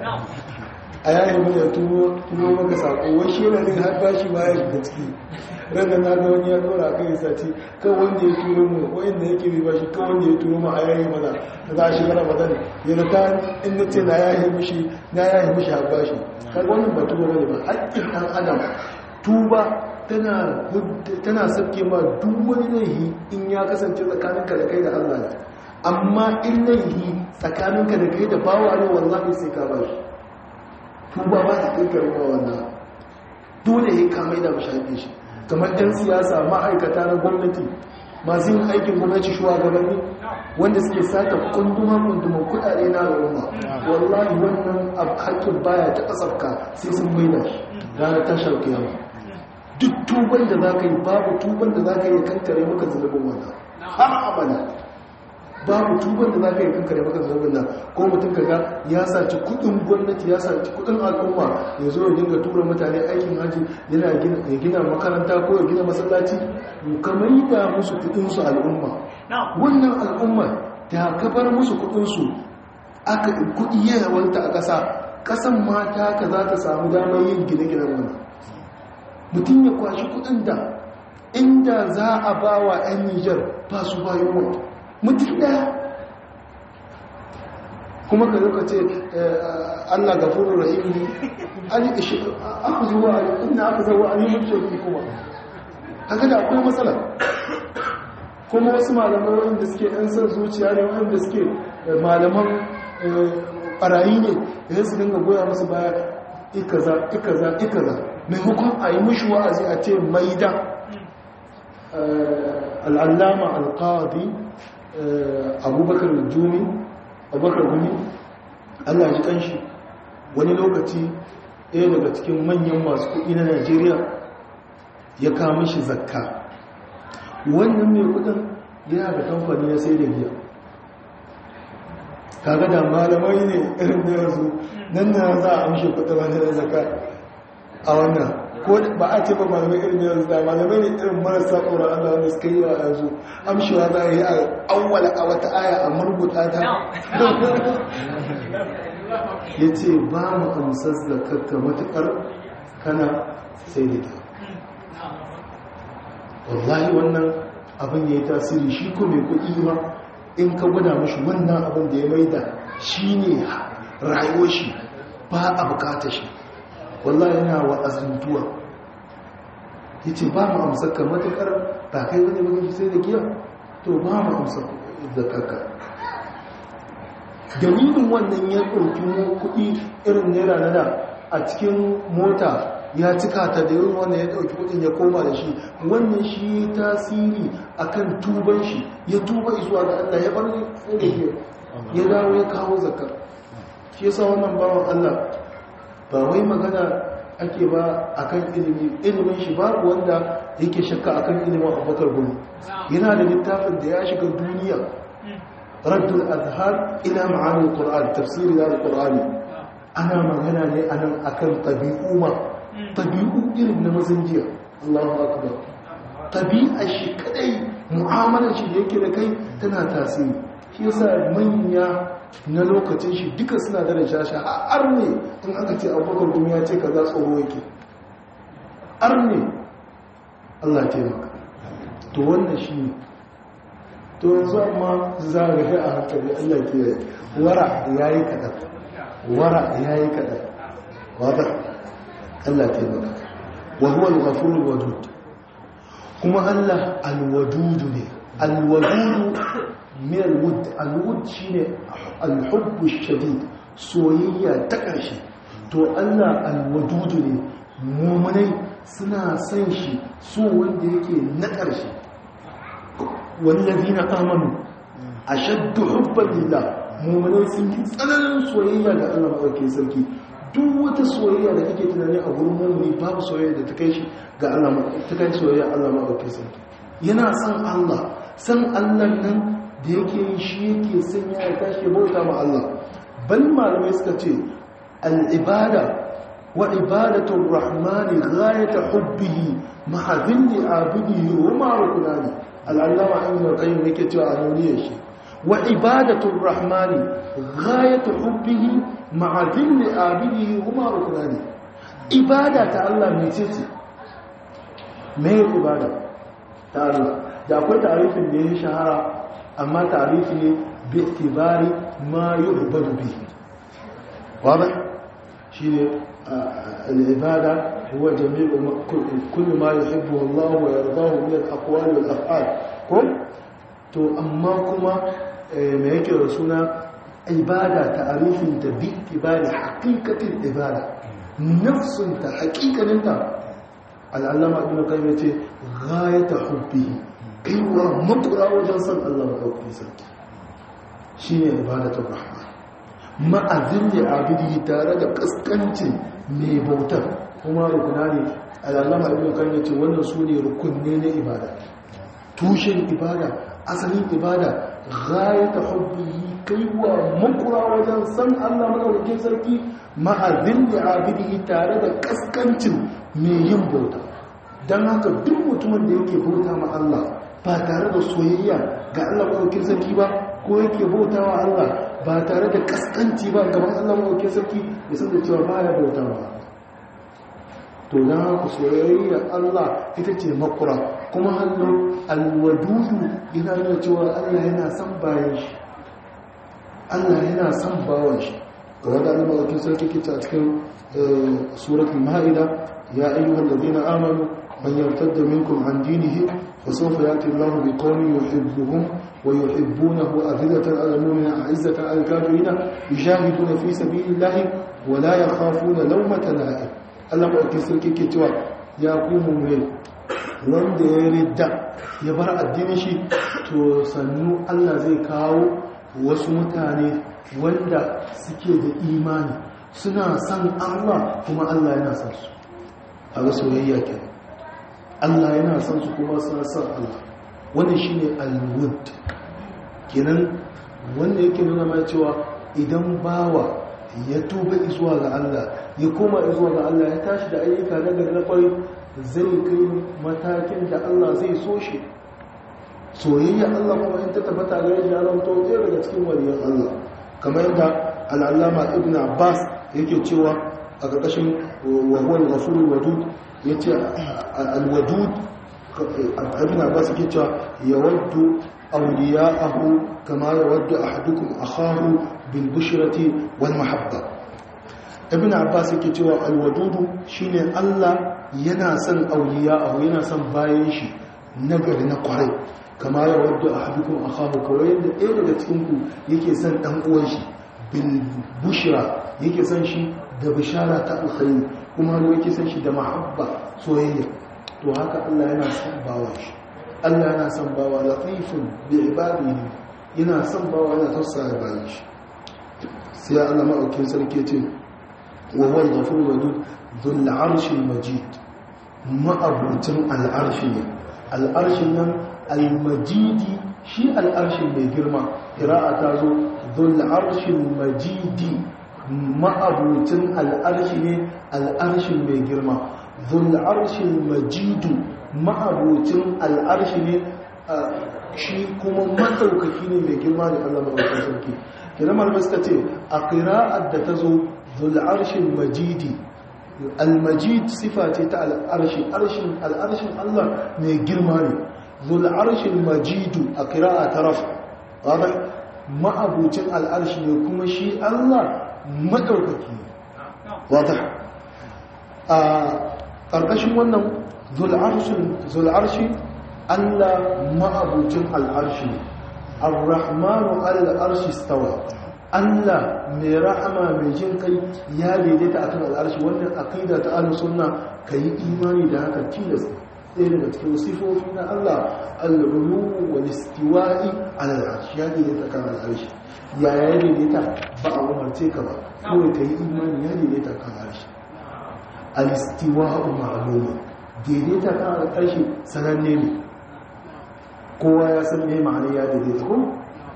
Speaker 1: mana tubo maka sako wai shi yana din har bashi baya da ciki ranar na ga wani ya dora a kai sati kan wanda ya turo mu wanda yake bi bashi kan wanda ya turo mu a yayin mana da za a shiga ramadan yana ta in na ce na yayin mishi har bashi kaga wannan ba tuba bane ba haƙƙin ɗan adam tuba tana sauke ma duk wani laifi in ya kasance tsakaninka da kai da Allah ne amma in laifi tsakaninka da kai da bawa ne wallahi sai ka ba shi tuba ba ta kai karɓa wannan dole ya kamai da mashaƙi shi kamar ɗan siyasa ma'aikata na gwamnati masu yin aikin gwamnati shugabanni wanda suke sata kunduman kudade na al'umma wallahi wannan haƙƙin baya ta ƙasarka sai sun maida shi ranar tashar kiyama duk tuban da za ka yi babu tuban da za ka yi kankare maka zunubin wannan har abada babu tuban da za ka yi kankare maka zunubin nan ko mutum ka ga ya saci kudin gwamnati ya saci kudin al'umma ya zo ya dinga tura mutane aikin haji yana ya gina makaranta ko ya gina masallaci kamar yi da musu kudinsu al'umma wannan al'umma da ka bar musu kudinsu aka kudi yawanta a ƙasa ƙasan mata ka za ta samu damar yin gine-ginen wannan mutum ya kwashi kudin da inda za a ba wa 'yan Nijar ba su bayan wata mutum daya kuma ka zuka ce Allah gafurur rahim ne aka zuwa ina aka zuwa an yi mutum kuma haka da akwai matsala kuma wasu malamai wanda suke ɗan son zuciya ne wanda suke malaman ɓarayi ne da su dinga goya masu baya ikaza maimakon a yi mushi wa'azi a ce maida al'allama alƙadi abubakar gumi Allah ji kanshi wani lokaci ɗaya daga cikin manyan masu kuɗi na Najeriya ya kama shi zakka wannan mai kudin yana da kamfani na sai da giya kaga da malamai ne irin da yanzu nan da za a amshe kudin wani da zakka a wannan ko ba a ce ba malamai irin da yanzu da malamai ne irin marasa tsoron Allah wanda suka yi wa yanzu amshewa za a yi a awwala a wata aya a murguta ta ya ce ba mu amsar zakarka matuƙar kana sai da ta wallahi wannan abin ya yi tasiri shi ko mai kuɗi ma in ka gwada mashi wannan abin da ya maida shi ne rayuwar shi ba a bukata shi wallahi yana wa azuntuwa ya ce ba mu amsar ka matuƙar ba kai wani bane sai da giya to ba mu amsar zakarka dalilin wannan ya ɗauki kuɗi irin naira na da a cikin mota ya cika ta da yin wannan ya ɗauki kuɗin ya koma da shi wannan shi tasiri akan tuban shi ya tuba zuwa ga Allah ya bar tsere ya dawo ya kawo zakar shi yasa wannan bawan Allah ba wai magana ake ba akan ilimin shi babu wanda yake shakka akan ilimin Abubakar Gumi yana da littafin da ya shiga duniya raddul azhar ila ma'ani alquran tafsiri da alqurani ana magana ne anan akan tabi'u irin na mazinjiya Allahu akbar tabi'a shi kadai mu'amalar shi da yake da kai tana tasiri shi yasa manya na lokacin shi duka suna da rashashi har ne in aka ce Abubakar Gumi ya ce kaza tsoro yake har ne Allah taimaka to wannan shi ne to yanzu amma za a gafi a hankali Allah ke wara yayi kadan wadda Allah ta yi wa huwa al-ghafur al-wadud kuma Allah al-wadud ne al-wadud min al-wud al-wud shine al-hubb ash-shadid soyayya ta ƙarshe to Allah al-wadud ne mu'minai suna san shi so wanda yake na ƙarshe wallazina amanu ashaddu hubban lillah mu'minai sun yi tsananin soyayya ga Allah madaukakin sarki duk wata soyayya da kake tunani a gurin mummuni babu soyayya da ta kai shi ga Allah ta kai soyayya Allah madaukakin sarki yana san Allah san Allah nan da yake yin shi yake sanya ya tashi bauta ma Allah bal malamai suka ce al-ibada wa ibadatu ar-rahman ghayat hubbihi ma'a dhilli abidihi wa ma rukunani al-allama ibn al-qayyim yake cewa a duniyar shi wa ibadatu ar-rahman ghayat hubbihi ma'a dhilli abidihi wa ma rukunani ibada ta Allah ne ce me ibada ta Allah da akwai tarifin da ya shahara amma tarifi ne bi itibari ma yu'badu bihi wadah shine al-ibada huwa jami'u kullu ma yuhibbu Allah wa yardahu min al-aqwali wal af'al ko to amma kuma me yake da suna ibada tarifin ta bi itibari haqiqatil ibada nafsun ta haqiqanin ta al-allama ibn qayyim yace ghayatu hubbihi kaiwa makura wajen san Allah maɗaukakin sarki shi ne ibadatul rahman ma'azin da abidi tare da kaskancin mai bautar kuma rukuna ne al'allama ibn kan yace wannan su ne rukunne na ibada tushen ibada asalin ibada ghayata hubbihi kaiwa makura wajen san Allah maɗaukakin sarki ma'azin da abidi tare da kaskancin mai yin bauta don haka duk mutumin da yake bauta ma Allah ba tare da soyayya ga Allah maɗaukakin sarki ba ko yake bauta wa Allah ba tare da kaskanci ba gaban Allah maɗaukakin sarki ya san da cewa ba ya bauta wa to don haka soyayya Allah ita ce makura kuma hannun alwadudu yana nuna cewa Allah yana son bayan shi Allah yana son bawan shi ga wanda Allah maɗaukakin sarki ke a cikin suratul ma'ida ya ayyuhal ladina amanu من يرتد منكم عن دينه فسوف يأتي الله بقوم يحبهم ويحبونه أذلة على المؤمنين أعزة على الكافرين يجاهدون في سبيل الله ولا يخافون لومة لائم الله مؤكد سلكي كتوى يقوم من wanda ya ridda ya bar addinin shi to sannu Allah zai kawo wasu mutane wanda suke da imani suna san Allah kuma Allah yana san su a ga soyayya kenan Allah yana son su kuma suna son Allah wannan shine al-wud kenan wanda yake nuna mai cewa idan bawa ya tuba zuwa ga Allah ya koma zuwa ga Allah ya tashi da ayyuka na gari na kwari zai kai matakin da Allah zai so shi soyayya Allah kuma in ta tabbata ga shi Allah to ɗaya daga cikin waliyan Allah kamar yadda al-Allama Ibn Abbas yake cewa a ƙarƙashin wa huwa al-ghafurur wadud yace al-wadud Ibn Abbas yake cewa yawaddu awliya'ahu kama yawaddu ahadukum akhahu bil bushrati wal mahabba. Ibn Abbas yake cewa al-wadud shine Allah yana son awliya'ahu yana son bayan shi nagari na kwarai kama yawaddu ahadukum akhahu kawai yadda ɗaya daga cikin ku yake son dan uwan shi bil bushra yake son shi da bishara ta alkhairi kuma yake son shi da mahabba soyayya to haka Allah yana son bawa shi Allah yana son bawa latifun bi ibadihi yana son bawa yana tausaya bayan shi sai Allah madaukakin sarki ce wa huwa al-ghafur wadud dhul arshil majid ma'abutin al-arshi ne al-arshin nan al-majidi shi al-arshin mai girma qira'a ta zo dhul arshil majidi ma'abutin al'arshi ne al'arshin mai girma zul'arshin majidu ma'abutin al'arshi ne shi kuma matsaukaki ne mai girma ne Allah maɗaukar sarki kira malamai suka ce a ƙira'ar da ta zo zul'arshin majidi al-majid sifa ce ta al'arshi al'arshin Allah mai girma ne zul'arshin majidu a ƙira'a ta rafa ma'abucin al'arshi ne kuma shi Allah maɗaukaki ne wata a ƙarƙashin wannan zul'arshi Allah ma'abucin al'arshi ne ar-rahmanu al'arshi stawa Allah mai rahama mai jin kai ya daidaita akan al'arshi wannan aqida ta ahlus sunna kai imani da haka tilas ɗaya daga cikin sifofi na Allah al-ulu wal istiwa'i ala al'arshi ya daidaita kan al'arshi ya daidaita ba a umarce ka ba kawai ka yi imani ya daidaita kan harshe al-istiwa'u ma'luma daidaita kan harshe sananne ne kowa ya san me ma'ana ya daidaita ko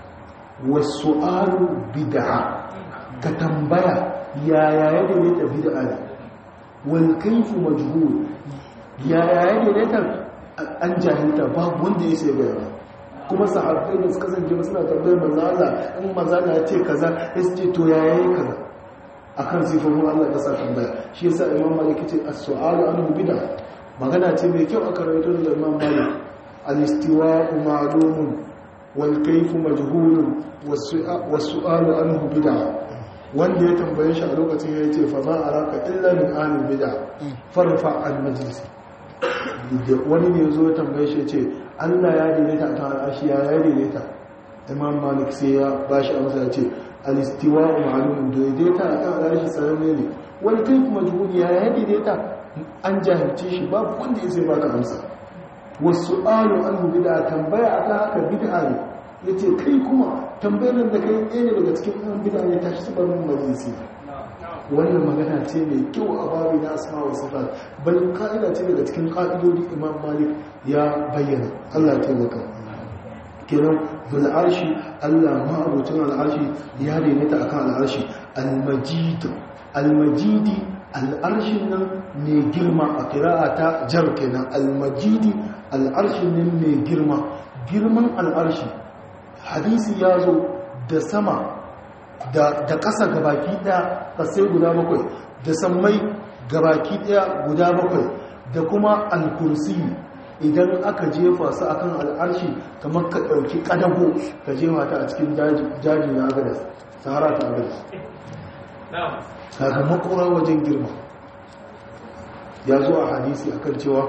Speaker 1: wasu'alu bid'a ka tambaya ya daidaita bid'a ne wal kayfu majhul ya daidaita an jahilta babu wanda ya sai bayani kuma sahabbai da suka zanje suna tambayar manzo Allah in manzo Allah ya ce kaza sai su ce to ya yayi kaza akan sifofin Allah da sa tambaya shi yasa Imam Malik ce as-su'alu anhu bid'a magana ce mai kyau aka rawaito da Imam Malik al-istiwa'u ma'lumun wal kayfu majhulun was-su'alu anhu bid'a wanda ya tambaye shi a lokacin ya ce fa ma araka illa min ahli bid'a farfa al-majlis wani ne zo ya tambaye shi ce Allah ya daidaita ta al'ashi ya daidaita Imam Malik sai ya bashi amsa ya ce al-istiwa'u ma'lumun daidaita ta al'ashi sananne ne wani kai kuma juhudi ya daidaita an jahilce shi babu wanda ya sai baka amsa wasu alu an bid'a tambaya aka haka bid'a ne yace kai kuma tambayar da kai ɗaya ne daga cikin ɗan bid'a ne tashi su bar mun majalisi wannan magana ce mai kyau a babu na asma wa sifat bal ka'ida ce daga cikin ka'idodi Imam Malik ya bayyana Allah ya taimaka kenan bil arshi Allah ma abucin al arshi ya daidaita akan al arshi al majidi al arshin nan mai girma a qira'ata jar kenan al majidi al arshin nan mai girman al arshi hadisi ya zo da sama da ƙasa gabaki ɗaya ƙasai guda bakwai da sammai gabaki ɗaya guda bakwai da kuma al-kursi idan aka jefa su akan al'arshi kamar ka ɗauki ƙadago ka jefa ta a cikin daji na agadas sahara ta agadas kaga makora wajen girma ya zo a hadisi akan cewa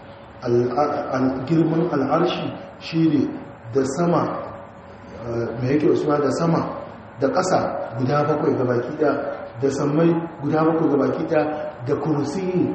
Speaker 1: girman al'arshi shi ne da sama mai yake suna da sama da ƙasa guda bakwai ga baki ɗaya da sammai guda bakwai ga baki ɗaya da kursiyin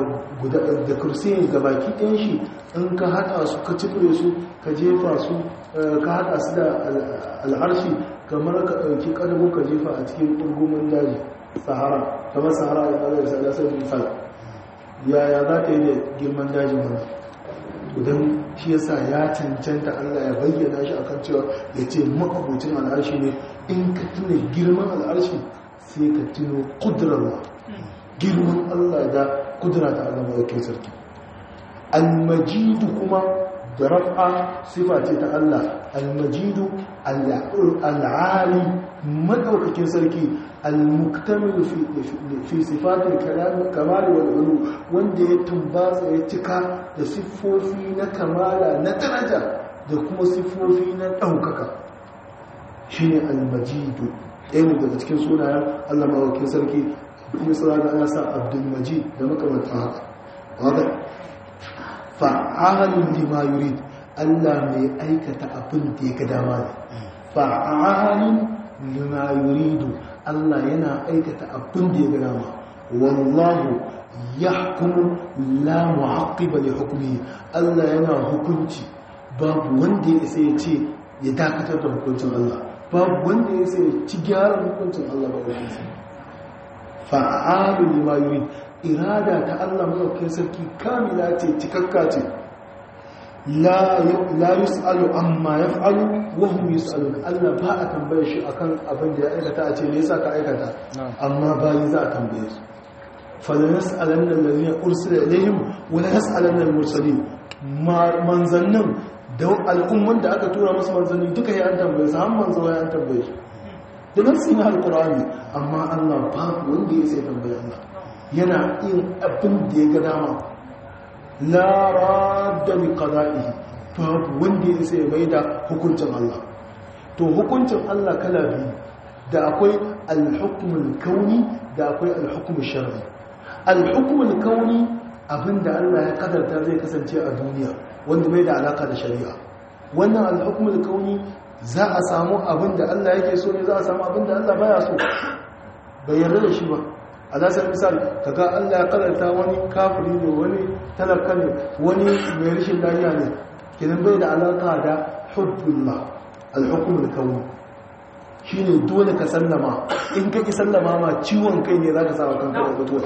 Speaker 1: ga baki ɗayan shi in ka haɗa su ka cire su ka jefa su ka haɗa su da al'arshi kamar ka ɗauki ƙadago ka jefa a cikin ƙurgumin daji sahara kamar sahara da ƙarar da sadasar misal yaya za ta yi da girman dajin wani idan shi yasa ya cancanta Allah ya bayyana shi akan cewa ya ce ma'abucin al'arshi ne in ka tuna girman al'arshi sai ka tuno kudurarwa girman Allah da kudura ta Allah mawakin sarki al-majidu kuma da raf'a sifa ce ta Allah al-majidu al-ali madaukakin sarki al-muktamil fi sifatil kamal wal ulu wanda ya tumbatsa ya cika da siffofi na kamala na daraja da kuma siffofi na daukaka shine al-majidu ɗaya daga cikin sunayen Allah madaukakin sarki kuma tsara da ana sa Abdul Majid da makamantan haka wanda fa'alun lima yurid Allah mai aikata abin da ya ga dama ne fa'alun lima yuridu Allah yana aikata abin da ya ga dama wallahu yahkumu la mu'aqqiba li hukmihi Allah yana hukunci babu wanda ya isa ya ce ya dakatar da hukuncin Allah babu wanda ya isa ya ci gyaran hukuncin Allah ba wani fa'alun lima yurid irada ta Allah madaukakin sarki kamila ce cikakka ce la yus'alu amma yaf'alu wa hum yus'alun Allah ba a tambaye shi akan abin da ya aikata a ce me yasa ka aikata amma bayi za a tambaye su fa la nas'alanna alladhina ursila ilayhim wa la nas'alanna al-mursalin manzannin da al'umman da aka tura musu manzanni duka ya an tambaye su har manzo ya an tambaye su da nafsi na alqur'ani amma Allah ba wanda ya sai tambaye Allah yana yin abin da ya ga dama la radda bi qada'ihi babu wanda ya sai mai da hukuncin Allah to hukuncin Allah kala biyu da akwai al-hukm al-kauni da akwai al-hukm al-shar'i al-hukm al-kauni abinda Allah ya kadarta zai kasance a duniya wanda bai da alaka da shari'a wannan al-hukm al-kauni za a samu abinda Allah yake so ne za a samu abinda Allah baya so bai yarda da shi ba alasar misal kaga Allah ya karanta wani kafiri ne wani talaka ne wani mai rashin lafiya ne kidan bai da alaka da hubbullah al-hukm al-kauni shine dole ka sallama in ka ki sallama ma ciwon kai ne zaka sawa kanka da mutuwa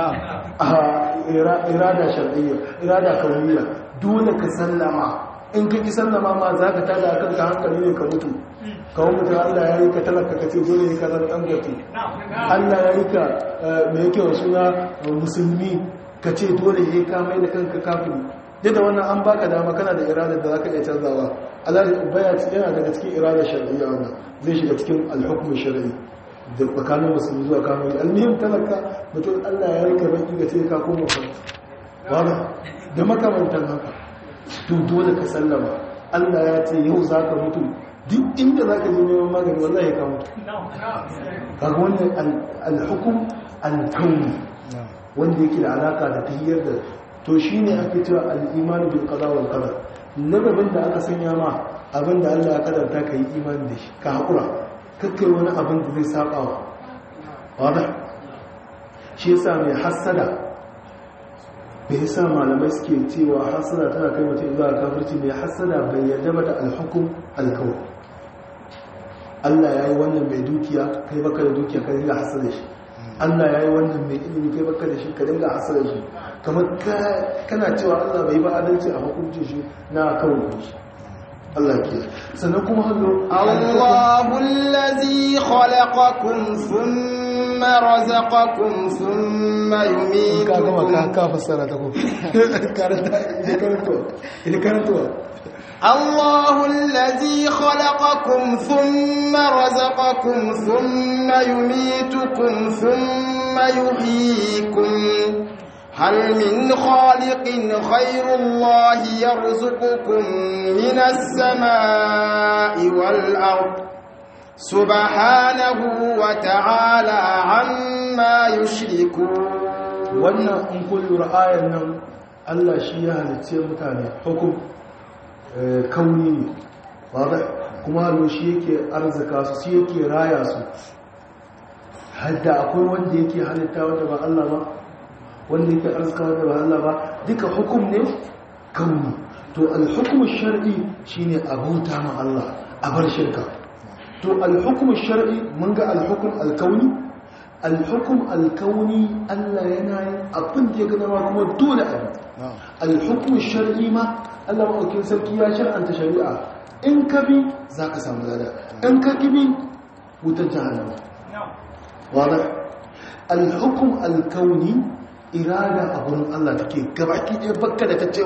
Speaker 1: irada shar'iyya irada kauniyya dole ka sallama in ka ki sallama ma zaka tada kanka hankali ne ka mutu kawo mutum Allah ya yi ka talaka ka ce dole ne ka zama ɗan gafi Allah ya yi ka mai yake wa suna musulmi ka ce dole ya yi ka mai da kanka kafin yadda wannan an baka dama kana da iradar da za ka iya canzawa Allah baya yana daga cikin iradar shari'a wannan zai shiga cikin alhukumin shari'i da tsakanin musulmi zuwa kamar almihim talaka mutum Allah ya yi ka baki ga ce ka koma kan wani da makamantan haka to dole ka sallama Allah ya ce yau za ka mutu duk inda za ka je neman magani wallahi ka mutu kaga wannan al-hukum al-kauni wanda yake da alaka da tahiyyar da to shine ake cewa al-iman bil qada wal qadar nababin da aka sanya ma abin da Allah ya kadarta kai imani da shi ka hakura kakkai wani abin da zai saba wa wanda shi yasa mai hasada bai yasa malamai suke cewa hasada tana kai mutum zuwa kafirci mai hasada bai yarda ba da alhukum alkawar. Allah ya yi wannan mai dukiya kai baka da dukiya ka dinga hasada shi. Allah ya yi wannan mai ilimi kai baka da shi ka dinga hasada shi. Kamar kana cewa Allah bai ba adalci a hukuncin shi na kawai shi. Allah ke sannan kuma hannu
Speaker 2: Allahu allazi khalaqakum thumma razaqakum thumma yumitukum.
Speaker 1: Ka gama ka fassara ta ko karanta
Speaker 2: الله الذي خلقكم ثم رزقكم ثم يميتكم ثم يحييكم هل من خالق غير الله يرزقكم من السماء والأرض سبحانه وتعالى عما يشركون.
Speaker 1: wannan in kun lura ayan nan Allah shi ya halicce mutane hukum kauni ne wadda kuma halin shi yake arzika su shi yake raya su hadda akwai wanda yake halitta wanda ba Allah ba wanda yake arzika wanda ba Allah ba duka hukum ne kauni. To alhukum shar'i shine abuta ma Allah a bar shirka. To alhukum shar'i mun ga alhukum alkauni. Alhukum alkauni Allah yana yin abin da ya gana kuma dole a yi. Alhukum shar'i ma Allah maɗaukin sarki ya shar'anta shari'a in ka bi za ka samu lada in ka bi wutar jahannama. Wadda alhukum alkauni irada abun Allah take gabaki ɗaya bakka da ta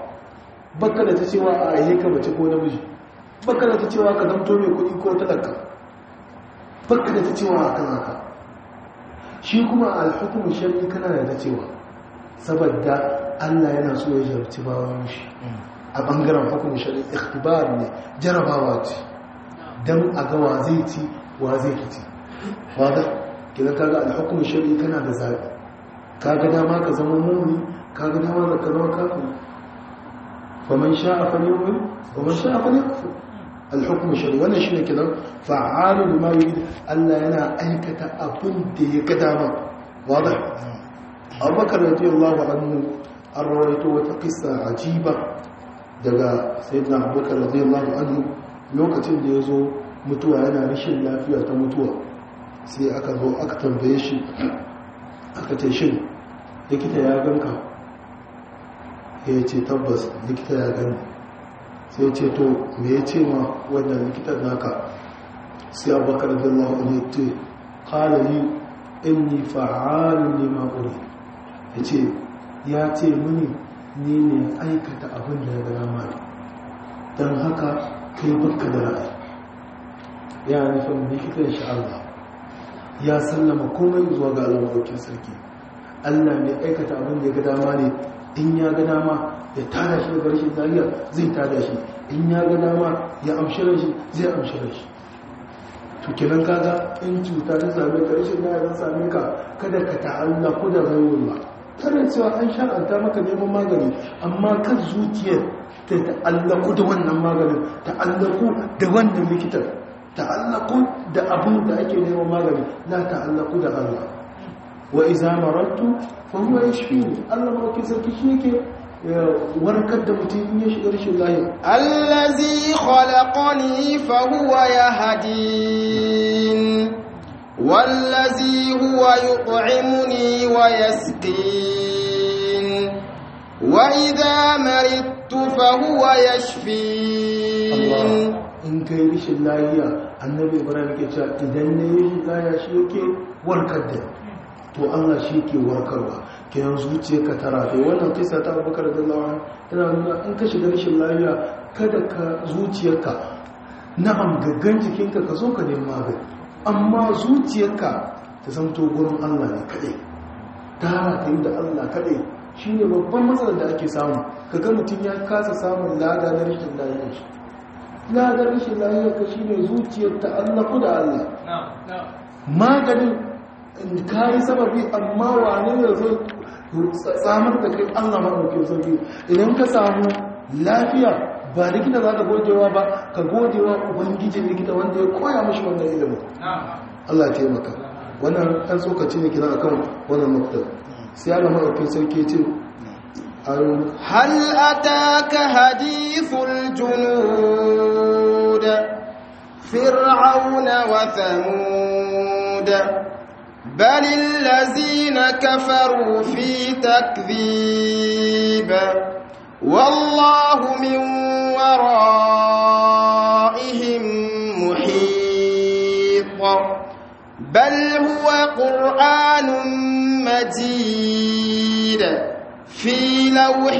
Speaker 1: cewa a ayyuka mace ko namiji, bakka da ta cewa ka zamto mai kuɗi ko talaka, bakka da ta cewa a kan haka. Shi kuma alhukum shari'i kana da ta cewa saboda Allah yana so ya jarabci bawan shi a ɓangaren hukumin shari'a ikhtibar ne jarabawa ce don a ga wa zai ci wa zai kici wadda kina kaga alhukumin shari'a kana da zaɓi kaga dama ka zama mummi kaga dama ka zama kafin fa man sha'a falyu'min wa man sha'a falyakfur. Alhukumin shari'a wannan shine kidan fa'alu lima yurid. Allah yana aikata abin da ya ga dama wadda Abubakar radiyallahu anhu an rawaito wata kissa ajiba daga sayyidina Abubakar radiyallahu anhu lokacin da ya zo mutuwa yana rashin lafiya ta mutuwa sai aka zo aka tambaye shi aka ce shin likita ya ganka ya ce tabbas likita ya gani sai ce to me ya ce ma wannan likitan naka sai Abubakar radiyallahu anhu ya ce qala li inni fa'alun lima uri ya ce mini ni ne aikata abin da ya gana mani don haka kai baka da ra'ayi ya nufin likitan sha'arwa ya sallama komai zuwa ga alamokin sarki. Allah mai aikata abin da ya ga dama ne in ya ga dama ya tada shi daga rashin lafiya zai tada shi in ya ga dama ya amshi rashi zai amshi rashi. To kenan kaga in cuta ta same ka rashin lafiya ta same ka kada ka ta'allaku da ghayrullah. Kada cewa an shar'anta maka neman magani amma kan zuciyar ta ta'allaku da wannan maganin, ta'allaku da wannan likitan, ta'allaku da abin da ake neman magani, la ta'allaku da Allah. Wa iza marattu fa huwa yashfini. Allah mawaki sarki shi yake warkar da mutum in ya shiga rashin lafiya.
Speaker 2: Allazi khalaqani fa huwa yahdin. والذي هو يطعمني ويسقين وإذا مرضت فهو يشفين.
Speaker 1: in kai rishin lafiya annabi Ibrahim ke cewa idan ne rishin lafiya shi yake warkar da to Allah shi yake warkarwa kenan zuciyarka ta rafe. wannan kisa ta Abubakar radiyallahu anhu tana nuna in ka shiga rishin lafiya kada ka zuciyarka na'am gaggan jikinka ka zo ka nemi magani amma zuciyarka ta zamto gurin Allah ne kadai, ta yi da Allah kadai. Shi ne babban matsalar da ake samu, kaga mutum ya kasa samun lada na rashin lahiyar shi. Ladar rashin lahiyar ka shi ne zuciyar ta Allah ku da Allah. Maganin ka yi sababi amma wane ne zai tsamar da kai Allah maɗauki sauki. Idan ka samu lafiya ba likita za ka godewa ba, ka godewa ubangijin likita wanda ya koya mashi wannan ilimin. Allah ya taimaka. Wannan ɗan tsokaci ne kira akan wannan nukta. Sai Allah maɗaukin sarki ce ayoyi
Speaker 2: هل أتاك حديث الجنود فرعون وثمود بل الذين كفروا في تكذيب والله من ورائهم محيط بل هو قرآن مجيد في لوح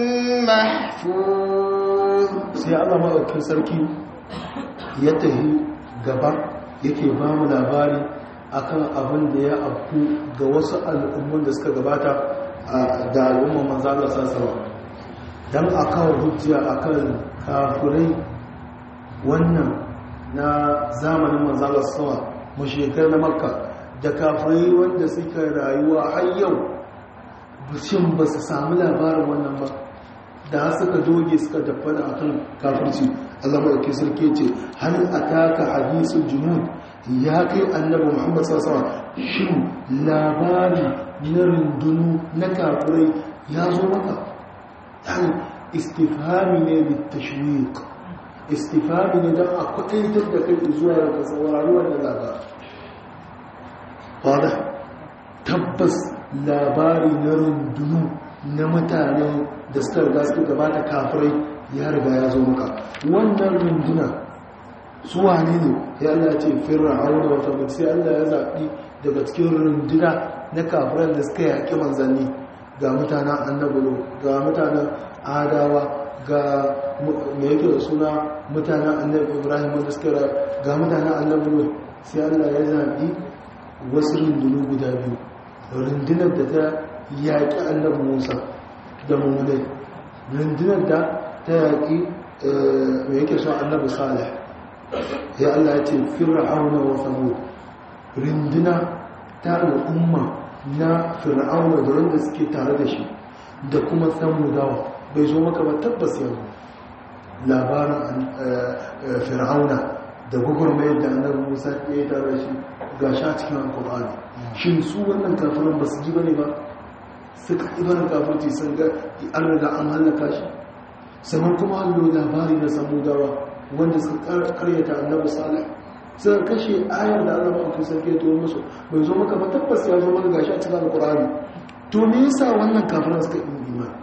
Speaker 2: محفوظ.
Speaker 1: sai Allah maɗaukin sarki ya tahi gaba yake ba mu labari akan abin da ya afku ga wasu al'ummun da suka gabata da al'umman manzo Allah sallallahu alaihi dan akan hujja akan kafirai wannan na zamanin manzo Allah sallallahu alaihi mushrikai na Makka da kafirai wanda suka rayuwa har yau shin ba su samu labarin wannan ba da suka doge suka dafana akan kafirci. Allah mai sarki ce hal ataka hadisul junud ya kai annabi Muhammad sallallahu alaihi wasallam shin labari na rundunu na kafirai ya zo maka? yani istifhami ne litashwiq, istifhami ne dan a kwaitar da kai zuwa ga saurari wannan labari. wada tabbas labari na rundunu na mutane da suka riga suka gabata kafirai ya riga ya zo maka. wannan runduna su wane ne? ya Allah ce fir'auna wa tabbat, sai Allah ya zaɓi daga cikin runduna na kafiran da suka yaƙi manzanni ga mutanen annabi, ga mutanen adawa, ga me yake da suna mutanen annabi Ibrahim da suka ga mutanen annabi. sai Allah ya zaɓi wasu rundunu guda biyu, rundunar da ta yaƙi annabi Musa da mummunai, rundunar da ta yaƙi mai yake so annabi Salih. ya Allah ya ce fir'auna wa samud, runduna ta al'umma na fir'auna da wanda suke tare da shi da kuma samudawa. bai zo maka ba? tabbas yanzu labarin fir'auna da gwagwarmayar da annabi Musa ya yi tare da shi ga sha cikin alkur'ani. shin su wannan kafirin ba su ji bane ba? suka ibanin kafirci sun ga an riga an hallaka shi. sannan kuma an lo labari na samudawa wanda suka karyata annabi Salih, suka kashe ayar da Allah mafi sarki ya tuwo musu. bai zo maka ba? tabbas ya zo maka gashi a cikin alkur'ani. to me yasa wannan kafirin suka yi imani?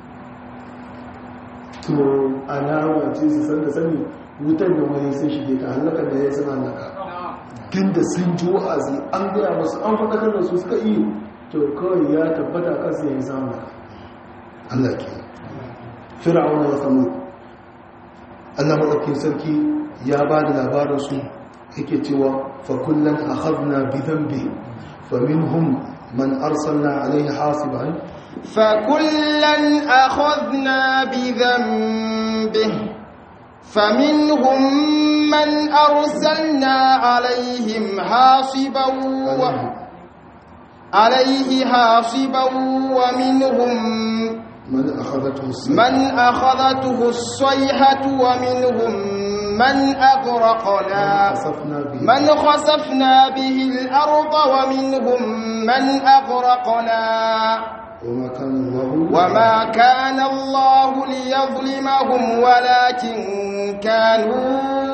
Speaker 1: to alama ce su san da sani wutar da wani sun shige ta hallaka da ya san hallaka. tun da sun ji wa'azi an gaya masu an faɗakar da su suka iya, to kawai ya tabbata kansu ya yi samun Allah ke. fir'auna wa samud, Allah maɗaukin sarki ya ba da labarinsu yake cewa fa kullum akhadna bi dhanbi fa minhum man arsalna alayhi hasiban
Speaker 2: فكلا أخذنا بذنبه فمنهم من أرسلنا عليه حاصبا ومنهم من أخذته الصيحة ومنهم من خسفنا به الأرض ومنهم من أغرقنا وما كان الله ليظلمهم ولكن كانوا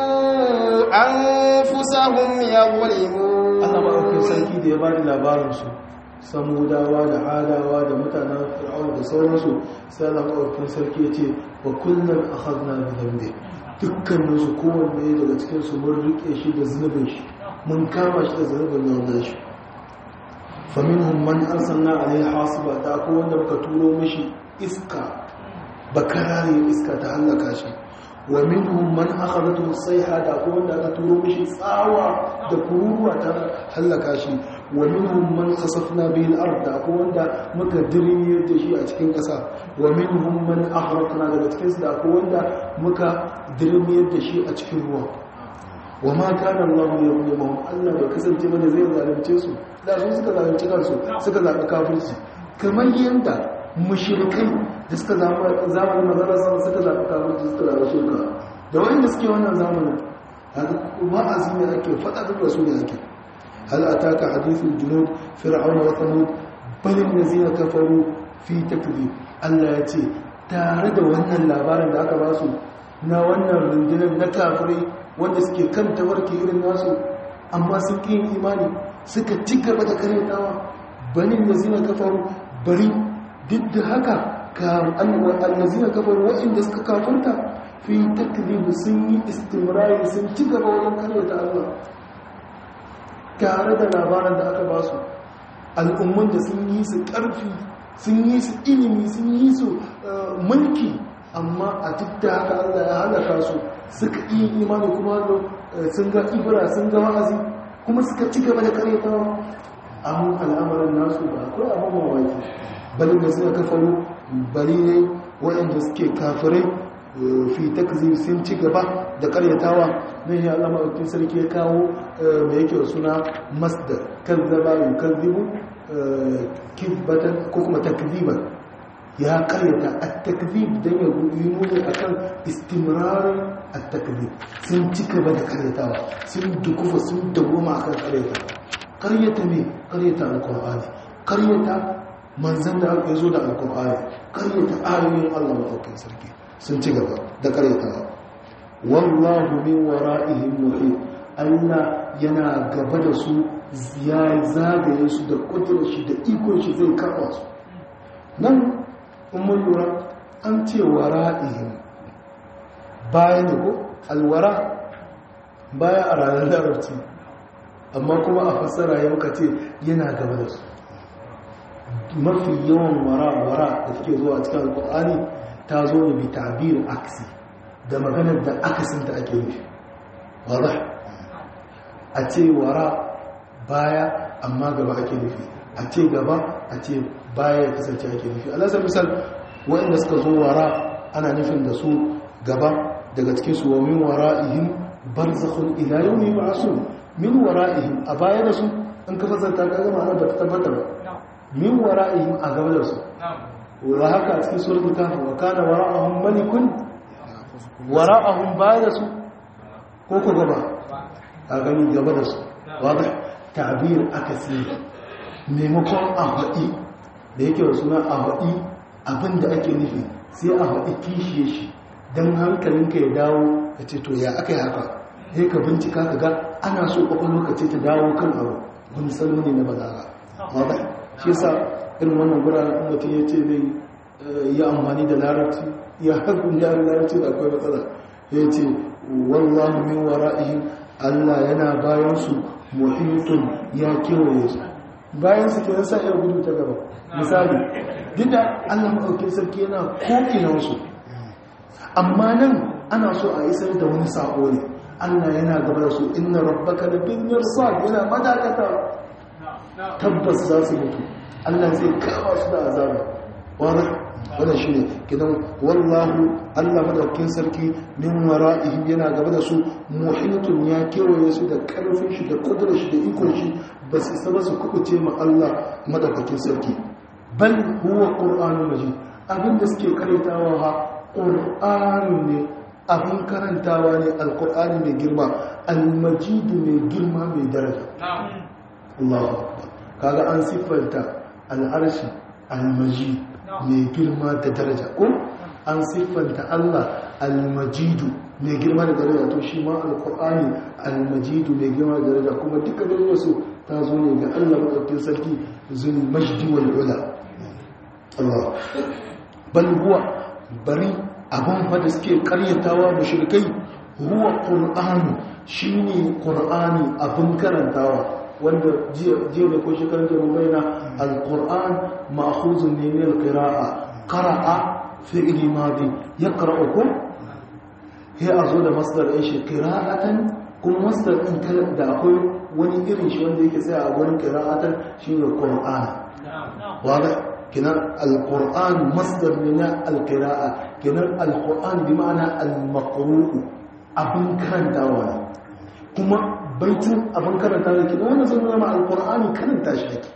Speaker 2: أنفسهم يظلمون.
Speaker 1: Allah maɗaukin sarki da ya ba da labarinsu samudawa da adawa da mutanen fir'aun da sauransu, sai Allah maɗaukin sarki ya ce wa kullum akhadna bi dhanbi, dukkaninsu kowanne daga cikinsu mun rike shi da zunubin shi, mun kama shi da zunubin wannan shi. faminhum man arsalna alayhi hasiba, da ko wanda muka turo mishi iska bakarare iska ta halaka shi. wa minhum man akhadathu as-sayha, da ko wanda aka turo mishi tsawa da kururuwa ta halaka shi. wa minhum man khasafna bihi al-ard, da ko wanda muka dirmiyar da shi a cikin ƙasa. wa minhum man aghraqna, daga cikin su da ko wanda muka dirmiyar da shi a cikin ruwa. wa ma kana Allah yuzlimuhum, Allah bai kasance bane zai zalunce su, da su suka zalunci kansu suka zaɓi kafirci, kamar yanda mushrikai da suka zamanin manzara sama suka zaɓi kafirci suka zaɓi shirka, da wanda suke wannan zamanin wa'azi ne ake faɗa duk da su ne ake. hal ataka hadithul junud fir'auna wa thamud bal allazina kafaru fi takdhib, Allah ya ce tare da wannan labarin da aka ba su na wannan rundunar na kafirai wanda suke kan tabarki irin nasu amma sun ƙi imani suka ci gaba da karyatawa banin da zina kafaru bari duk da haka allazina kafaru waɗanda suka kafirta fi taklibu sun yi istimrari sun ci gaba wajen karyata Allah tare da labarin da aka ba su al'umman da sun yi su ƙarfi sun yi su ilimi sun yi su mulki amma a duk da haka Allah ya halaka su suka iya imani kuma sun ga ibra sun ga wa'azi kuma suka ci gaba da karyatawa amma al'amarin nasu ba akwai abin mamaki bali da suka kafaru bali ne waɗanda suke kafirai fi takzib sun ci gaba da karyatawa nan ya Allah madaukakin sarki ya kawo mai yake suna masdar kazzaba yukazzibu kizbatan ko kuma takziban ya karyata at-takzib dan ya yi nuni akan istimrarin at-takzib sun ci gaba da karyatawa sun dukufa sun dawoma akan karyatawa karyata ne karyata alqur'ani karyata manzon da aka zo da alqur'ani karyata ayoyin Allah madaukakin sarki sun ci gaba da karyatawa wallahu min wara'ihim muhit Allah yana gaba da su ya zagaye su da kudurar shi da ikon shi zai kama su nan mun lura an ce wara'ihim baya ne ko alwara baya a ranar larabci amma kuma a fassara ya muka ce yana gaba da su mafi yawan wara da suke zuwa cikin alkur'ani ta zo ne bi ta'bir aksi da maganar da akasinta ake nufi wadda a ce wara baya amma gaba ake nufi a ce gaba a ce baya ya kasance ake nufi alasar misal waɗanda suka zo wara ana nufin da su gaba daga cikin su wa min wara'ihim barzakhun ila yawmi yub'asun min wara'ihim a baya da su in ka fasarta ka ga ma'ana ba ta tabbata ba min wara'ihim a gaba da su wa haka a cikin suratul kahf wa kana wara'ahum malikun wara'ahum baya da su ko ko gaba a gani gaba da su wadda ta'bir akasi maimakon a haɗi da yake wa suna a haɗi abinda ake nufi sai a haɗi kishiye shi don hankalinka ya dawo ya ce to ya aka yi haka sai ka bincika ka ga ana so ƙwaƙwalwa ka ce ta dawo kan abu wani salo ne na balaga wadda shi yasa irin wannan guraren mutum ya ce zai yi amfani da larabci ya haƙun da larabci da akwai matsala ya ce wallahu min wara'ihim Allah yana bayansu muhitun ya kewaye su bayansu ke yasa ya gudu ta gaba misali duk da Allah maɗaukin sarki yana kokinansu amma nan ana so a isar da wani sako ne Allah yana gaba da su inna rabbaka da bin yarsad yana madakata tabbas za su mutu Allah zai kama su da azaba wannan shine kidan wallahu Allah madaukakin sarki min wara'ihim yana gaba da su muhitun ya kewaye su da karfin shi da kudurar shi da ikon shi ba su saba su kubuce ma Allah madaukakin sarki bal huwa qur'anun majid abinda suke karantawa ha qur'anun ne abin karantawa ne alqur'ani mai girma almajid mai girma mai daraja Allahu akbar kaga an siffanta al'arshi almajid mai girma da daraja ko an siffanta Allah al-majidu mai girma da daraja to shi ma al-qur'ani al-majidu mai girma da daraja kuma duka darajar su ta zo ne ga Allah madaukakin sarki zul majdi wal ula Allah bal huwa bari abun fa da suke karyatawa mushrikai huwa qur'ani shine qur'ani abun karantawa wanda jiya da ko shekarun da bayyana al-qur'an ma'khuzun ne min al-qira'a qara'a fi'li madi yaqra'ukum he azo da masdar din shi qira'atan kuma masdar din da akwai wani irin shi wanda yake sai a gurin qira'atan shine qur'an wada kinan al-qur'an masdar min al-qira'a kinan al-qur'an bi ma'ana al-maqru'u abin karantawa kuma baitin abin karanta da ke wanda zan zama alkur'ani karanta shi ake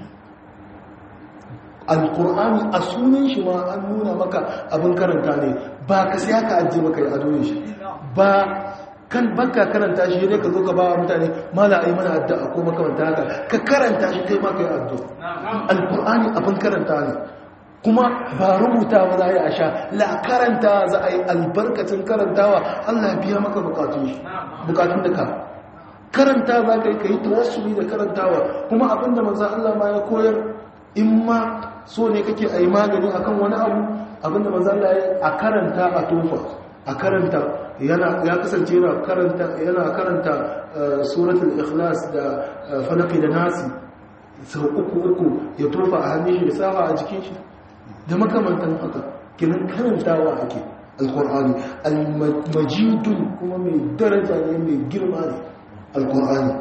Speaker 1: alkur'ani a sunan shi ma an nuna maka abin karanta ne ba ka sai haka ajiye maka yi ado shi ba kan baka karanta shi ne ka zo ka ba wa mutane mala a yi mana addu'a ko makamanta haka ka karanta shi kai maka yi addu'a alkur'ani abin karanta ne kuma ba rubuta ba za a yi a sha la karanta za a yi albarkacin karantawa Allah biya maka bukatun da ka karanta za ka yi tawassuli da karantawa kuma abinda manzan Allah ma ya koyar in ma so ne kake a yi magani akan wani abu abinda manzan Allah ya a karanta a tofa a karanta ya kasance yana karanta suratul ikhlas da falaki da nasi sau uku ya tofa a hannun shi da safa a jikin shi da makamantan haka kinan karantawa ake alkur'ani almajidun kuma mai daraja ne mai girma ne alkur'ani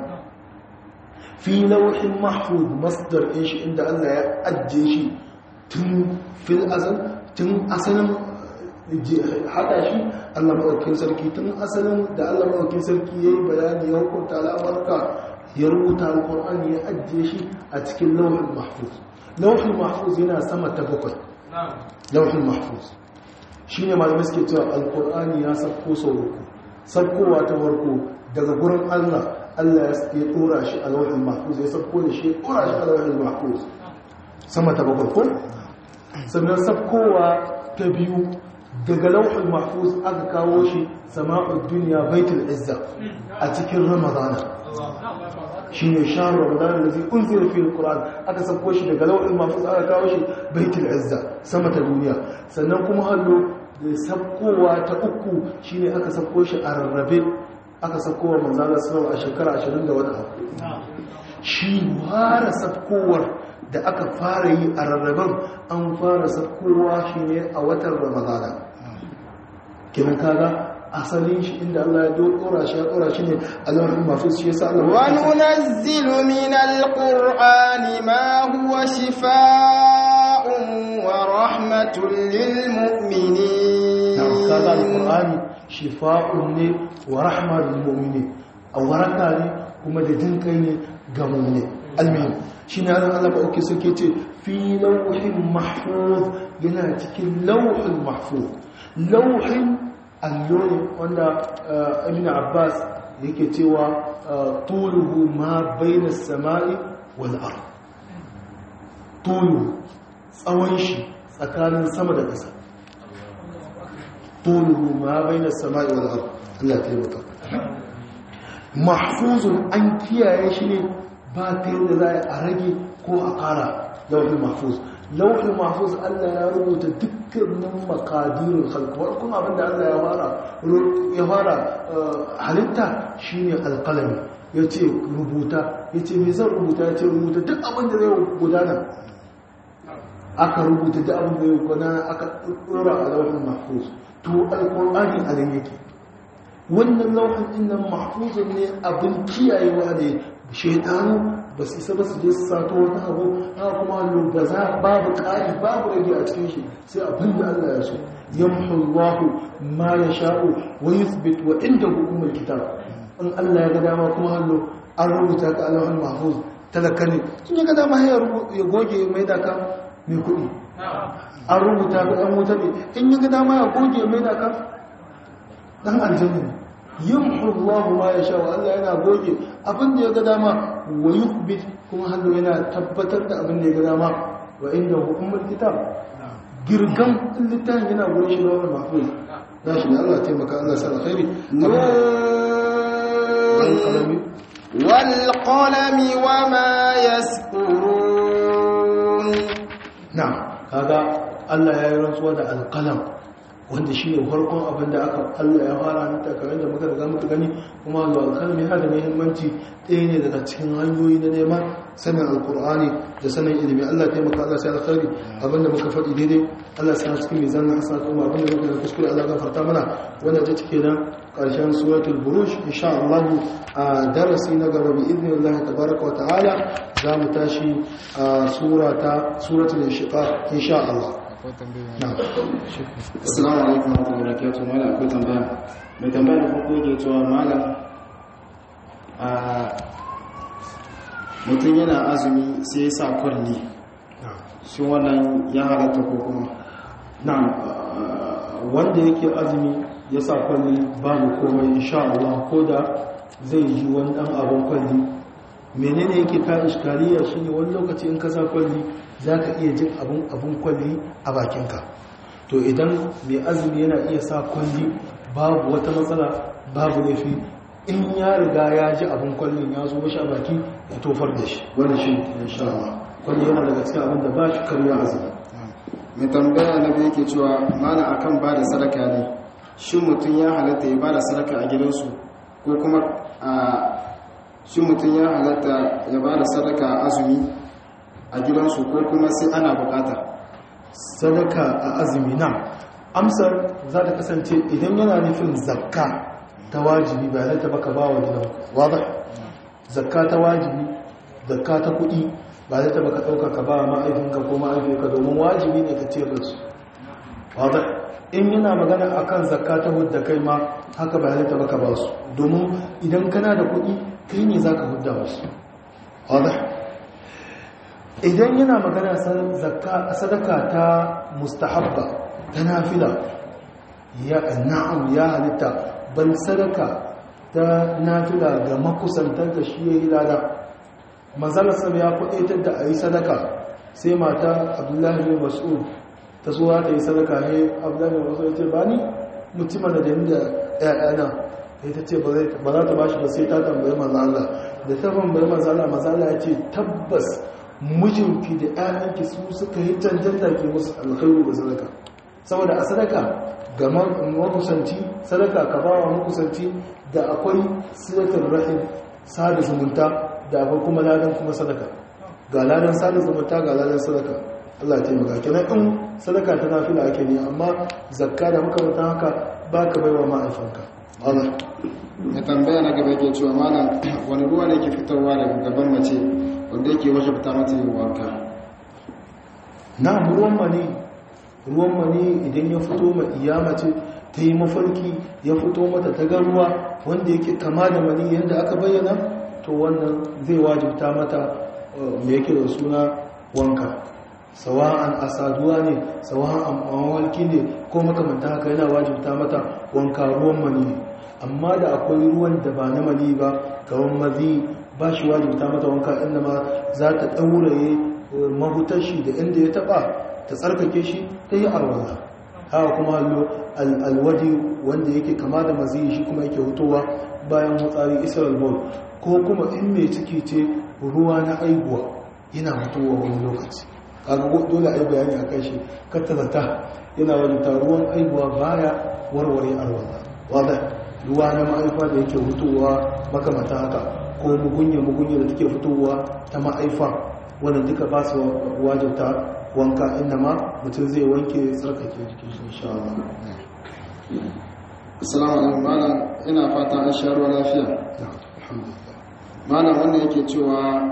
Speaker 1: fi lauhin mahfuz masdar din shi inda Allah ya ajiye shi tun fil azal tun asalin hada shi Allah madaukakin sarki tun asalin da Allah madaukakin sarki yayi bayani ya hukunta al'amarka ya rubuta alkur'ani ya ajiye shi a cikin lauhin mahfuz lauhin mahfuz yana sama ta bakwai lauhin mahfuz shine malamai suke cewa alkur'ani ya sauko sau uku saukowa ta farko daga gurin Allah ya dora shi a lauhin mahfuz ya sauko da shi ya dora shi a lauhin mahfuz sama ta bakwai ko sannan saukowa ta biyu daga lauhin mahfuz aka kawo shi sama'ud duniya baitul izza a cikin ramadana shi ne shahar ramadana da zai unzira fi alquran aka sako shi daga lauhin mahfuz aka kawo shi baitul izza sama ta duniya sannan kuma hallo da sakowa ta uku shine aka sako shi a rarrabe aka sako wa manzala sallallahu a shekara 20 da wani abu shi fara sakowar da aka fara yi a rarraben an fara sakowa shine a watan ramadana kinan kaga asalin shi inda Allah ya dora shi ne alawar masu shi yasa Allah
Speaker 2: wa nunazzilu minal qur'ani ma huwa shifaa'un wa rahmatun lil mu'minin
Speaker 1: kaga alqur'ani shifaa'un ne wa rahmatun lil mu'minin awaraka ne kuma da jinkai ne ga mu'mini almuhim shine Allah ba uke suke ce fi lawhin mahfuz yana cikin lawhin mahfuz lawhin alloli wanda ibn abbas yake cewa tuluhu ma bayna as-sama'i wal ard tuluhu tsawon shi tsakanin sama da ƙasa tuluhu ma bayna as-sama'i wal ard Allah ya taimaka mahfuzun an kiyaye shi ne ba ta yadda za a rage ko a ƙara lauhin mahfuz lauhin mahfuz Allah ya rubuta dukkanin makadirul khalq kuma abinda Allah ya fara halitta shine alqalami yace rubuta yace me zan rubuta yace rubuta duk abinda zai gudana aka rubuta duk abinda zai gudana aka dora a lauhin mahfuz to alqur'ani alan yake wannan lauhin dinnan mahfuzun ne abin kiyayewa ne shaytanu ba su isa ba su je su sato wani abu haka kuma lubaza babu ƙari babu rage a cikin shi sai abin da Allah ya so yamhu Allahu ma yasha'u wa yuthbit wa indahu ummul kitab in Allah ya ga dama kuma hallo an rubuta ka Allahul mahfuz talaka ne in ya ga dama ya goge mai da ka mai kuɗi an rubuta ka dan wuta ne in ya ga dama ya goge mai da ka dan aljanna yamhu Allah ma yasha wa Allah yana goge abin da ya ga dama wa yuthbit kuma hannu yana tabbatar da abin da ya ga dama wa inda hukumar kitab girgan littafin yana gurin shi da mahfuz da shi Allah ya taimaka Allah sa alkhairi
Speaker 2: wal qalami wa ma yasqurun
Speaker 1: na'am kaga Allah ya yi rantsuwa da alqalam wanda shi ne farkon abin da Allah ya fara hanta kamar da muka riga muka gani kuma alƙalami yana da muhimmanci ɗaya ne daga cikin hanyoyi na neman sanin alƙur'ani da sanin ilimi Allah ya taimaka Allah sai alkhairi abinda muka faɗi daidai Allah sai cikin mizanin hasanatu kuma abinda muka kuskure Allah gafarta mana wanda ta cike nan ƙarshen suratul buruj insha Allah a darasi na gaba bi idnillahi tabaraka wa ta'ala za mu tashi a suratul inshiqaq insha Allah.
Speaker 3: Assalamu alaikum wa rahmatullahi wa barakatuh. Malam akwai tambaya. Mai tambaya da farko ke cewa malam mutum yana azumi sai ya sa kwalli. Shi wannan ya halatta ko kuma?
Speaker 1: Na'am. Wanda yake azumi ya sa kwalli babu komai insha Allah ko da zai ji wani dan abin kwalli menene yake ka iskariya shine wani lokaci in ka sa kwalli za ka iya jin abun kwalli a bakinka to idan mai azumi yana iya sa kwalli babu wata matsala babu laifi in ya riga ya ji abun kwallin ya zo mashi a baki ya tofar da shi wani shi insha Allah kwalli yana daga cikin abin da ba shi karya azumi.
Speaker 3: mai tambaya na biyu yake cewa mana akan ba da sadaka ne shi mutum ya halatta ya ba da sadaka a gidansu ko kuma shi mutum ya halatta ya ba da sadaka a azumi a gidansu ko kuma sai ana bukata
Speaker 1: sadaka a azumi na amsar za ta kasance idan yana nufin zakka ta wajibi ba halatta baka ba wa gidan wadda zakka ta wajibi zakka ta kudi ba halatta baka dauka ka ba ma'aikinka ko ma'aikinka domin wajibi ne ka ciyar da su wadda in yana magana akan zakka ta hudda kai ma haka ba halatta baka ba su domin idan kana da kudi kai ne za ka hudda wasu wadda idan yana magana sadaka ta mustahabba ta nafila na'am ya halitta bal sadaka ta nafila ga makusantar da shi ya yi lada manzalar ya kudaitar da a yi sadaka sai mata abdullahi bin mas'ud ta zuwa ta yi sadaka ne abdullahi bin mas'ud ya ce ba ni mutum da da ya'yana ta ce ba za ta bashi ba sai ta tambayi manzala da ta tambayi manzala ya ce tabbas mijinki da ƴaƴanki su suka yi cancanta ke musu alkhairu da sadaka saboda a sadaka ga makusanci sadaka ka bawa makusanci da akwai silatul rahim sada zumunta da akwai kuma ladan kuma sadaka ga ladan sada zumunta ga ladan sadaka Allah ya taimaka kenan in sadaka ta nafila ake ne amma zakka da makamantan haka baka baiwa ma'aifanka Allah
Speaker 3: ya tambaya na gaba yake cewa malam wani ruwa ne ke fitowa daga gaban mace wanda yake wajabta mata yin wanka
Speaker 1: na ruwan mani idan ya fito ma iyamace ta yi mafarki ya fito mata ta ga ruwa wanda yake kama da mani yadda aka bayyana to wannan zai wajibta mata me yake da suna wanka sawa'an asaduwa ne sawa'an mawalki ne ko makamanta haka yana wajibta mata wanka ruwan mani ne amma da akwai ruwan da ba na mani ba kawan mazi ba shi wajibta mata wanka inda ma za ta ɗauraye mahutar shi da inda ya taɓa ta tsarkake shi ta yi arwala haka kuma hallo alwadi wanda yake kama da mazi shi kuma yake hutowa bayan hutsari israel ball ko kuma in mai ciki ce ruwa na aibuwa yana hutowa wani lokaci kaga dole a yi bayani a kai shi kattazata yana wajibta ruwan aibuwa baya warware arwala wadda ruwa na ma'aifa da yake hutowa makamata haka ko mugunye da take fitowa ta ma'aifa wanda duka ba su wajibta wanka inda ma mutum zai wanke tsarkake jikin shi insha Allah.
Speaker 3: Assalamu alaikum malam ina fata an sha ruwa lafiya. Malam wannan yake cewa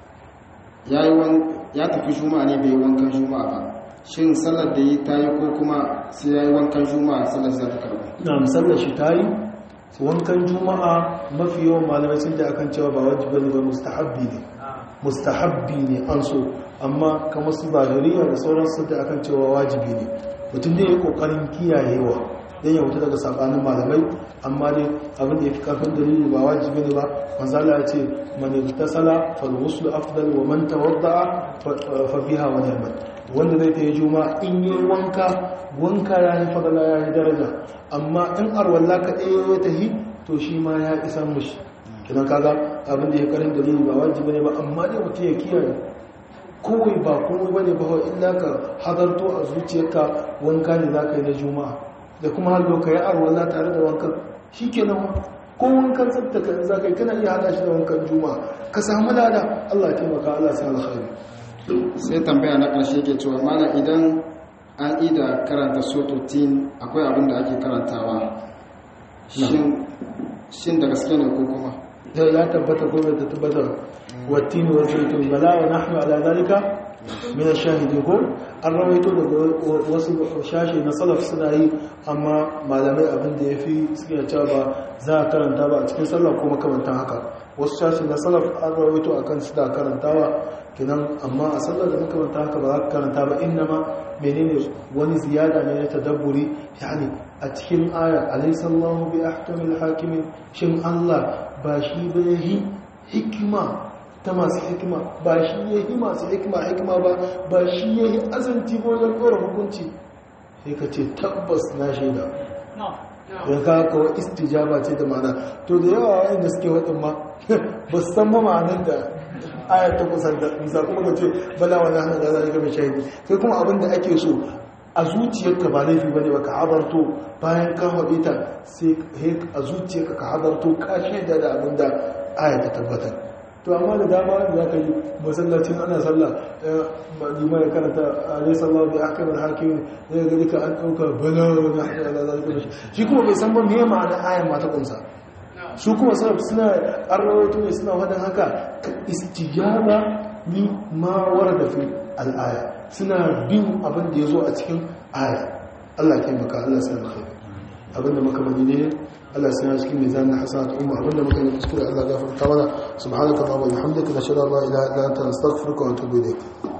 Speaker 3: ya tafi juma'a ne bai wankan juma'a ba. Shin sallar da yi ta yi ko kuma sai ya yi wankan juma'a sallar za ta karba?
Speaker 1: Na sallar shi ta yi wankan juma'a mafi yawan malamai sun da akan cewa ba wajibi ne ba mustahabbi ne an so amma kamar su zahiriya da sauransu da akan cewa wajibi ne mutum da ya yi kokarin kiyayewa don ya wuta daga sabanin malamai amma dai abin da ya fi karfin dalili ba wajibi ne ba manzala ya ce man igtasala fal ghusl afdal wa man tawadda'a fa biha wa ni'mat wanda zai ta yi juma'a in yi wanka ya yi fadala ya yi daraja amma in arwalla ka ɗaya ya tahi to shi ma ya isa mushi kinan kaga abin da ya karin dalili ba wajibi ne ba amma dai mutum ya kiyaye kowai ba komai bane ba illa ka hadarto a zuciyarka wanka ne za ka yi na juma'a da kuma hallo ka yi arwalla tare da wankan shi kenan ko wankan tsabta ka za ka yi kana iya hada shi da wankan juma'a ka samu lada Allah ya taimaka Allah sai alkhairi
Speaker 3: sai tambaya na ƙarshe ke cewa mana idan an ida karanta sototin akwai abin da ake karantawa shin da gaske ne ko kuma
Speaker 1: ya tabbata ko bai tabbata wattini wa zaitun bala wa nahnu ala zalika min ash-shahidin ko an rawaito daga wasu shashi na salaf suna yi amma malamai abin da yafi suke cewa ba za a karanta ba a cikin sallah ko makamantan haka wasu shashi na salaf an rawaito akan su da karantawa kinan amma a sallar da makamanta haka ba za ka karanta ba innama menene wani ziyada ne na tadabburi yani a cikin aya alaysallahu bi ahkamil hakimin shin Allah ba shi ba yi hikima ta masu hikima ba shi ya yi masu hikima ba shi ya yi azanci wajen ɗora hukunci sai ka ce tabbas na shaida ya kawo istijaba ce da ma'ana to da yawa wa'in da suke waɗin ma ba su san ma ma'anar da ayar ta kusan da nisa kuma ka ce bala wani hannun da za a mai shahidi kai kuma abin da ake so a zuciyarka ba laifi ba ne ba ka hadarto bayan ka haɗe ta sai a zuciyarka ka hadarto ka shaida da abin da ayar ta tabbatar to amma da dama za ka yi masallacin ana sallah limai karanta alai sallah da aka bar hakim zai ga duka an ɗauka bala wani hannun da za a mai shi kuma bai san ba me ma'ana ayar ma ta kunsa su kuma suna an rawaito ne suna wadda haka ka istijaba ni ma warda fi al'aya suna bin abin da ya zo a cikin aya Allah ke maka Allah sai alkhairi abin da muka bani ne Allah sai cikin mizan na hasanat umma abin da muka yi kuskure Allah gafarta mana subhanaka wa bihamdika nashhadu an la ilaha illa anta nastaghfiruka wa natubu ilayk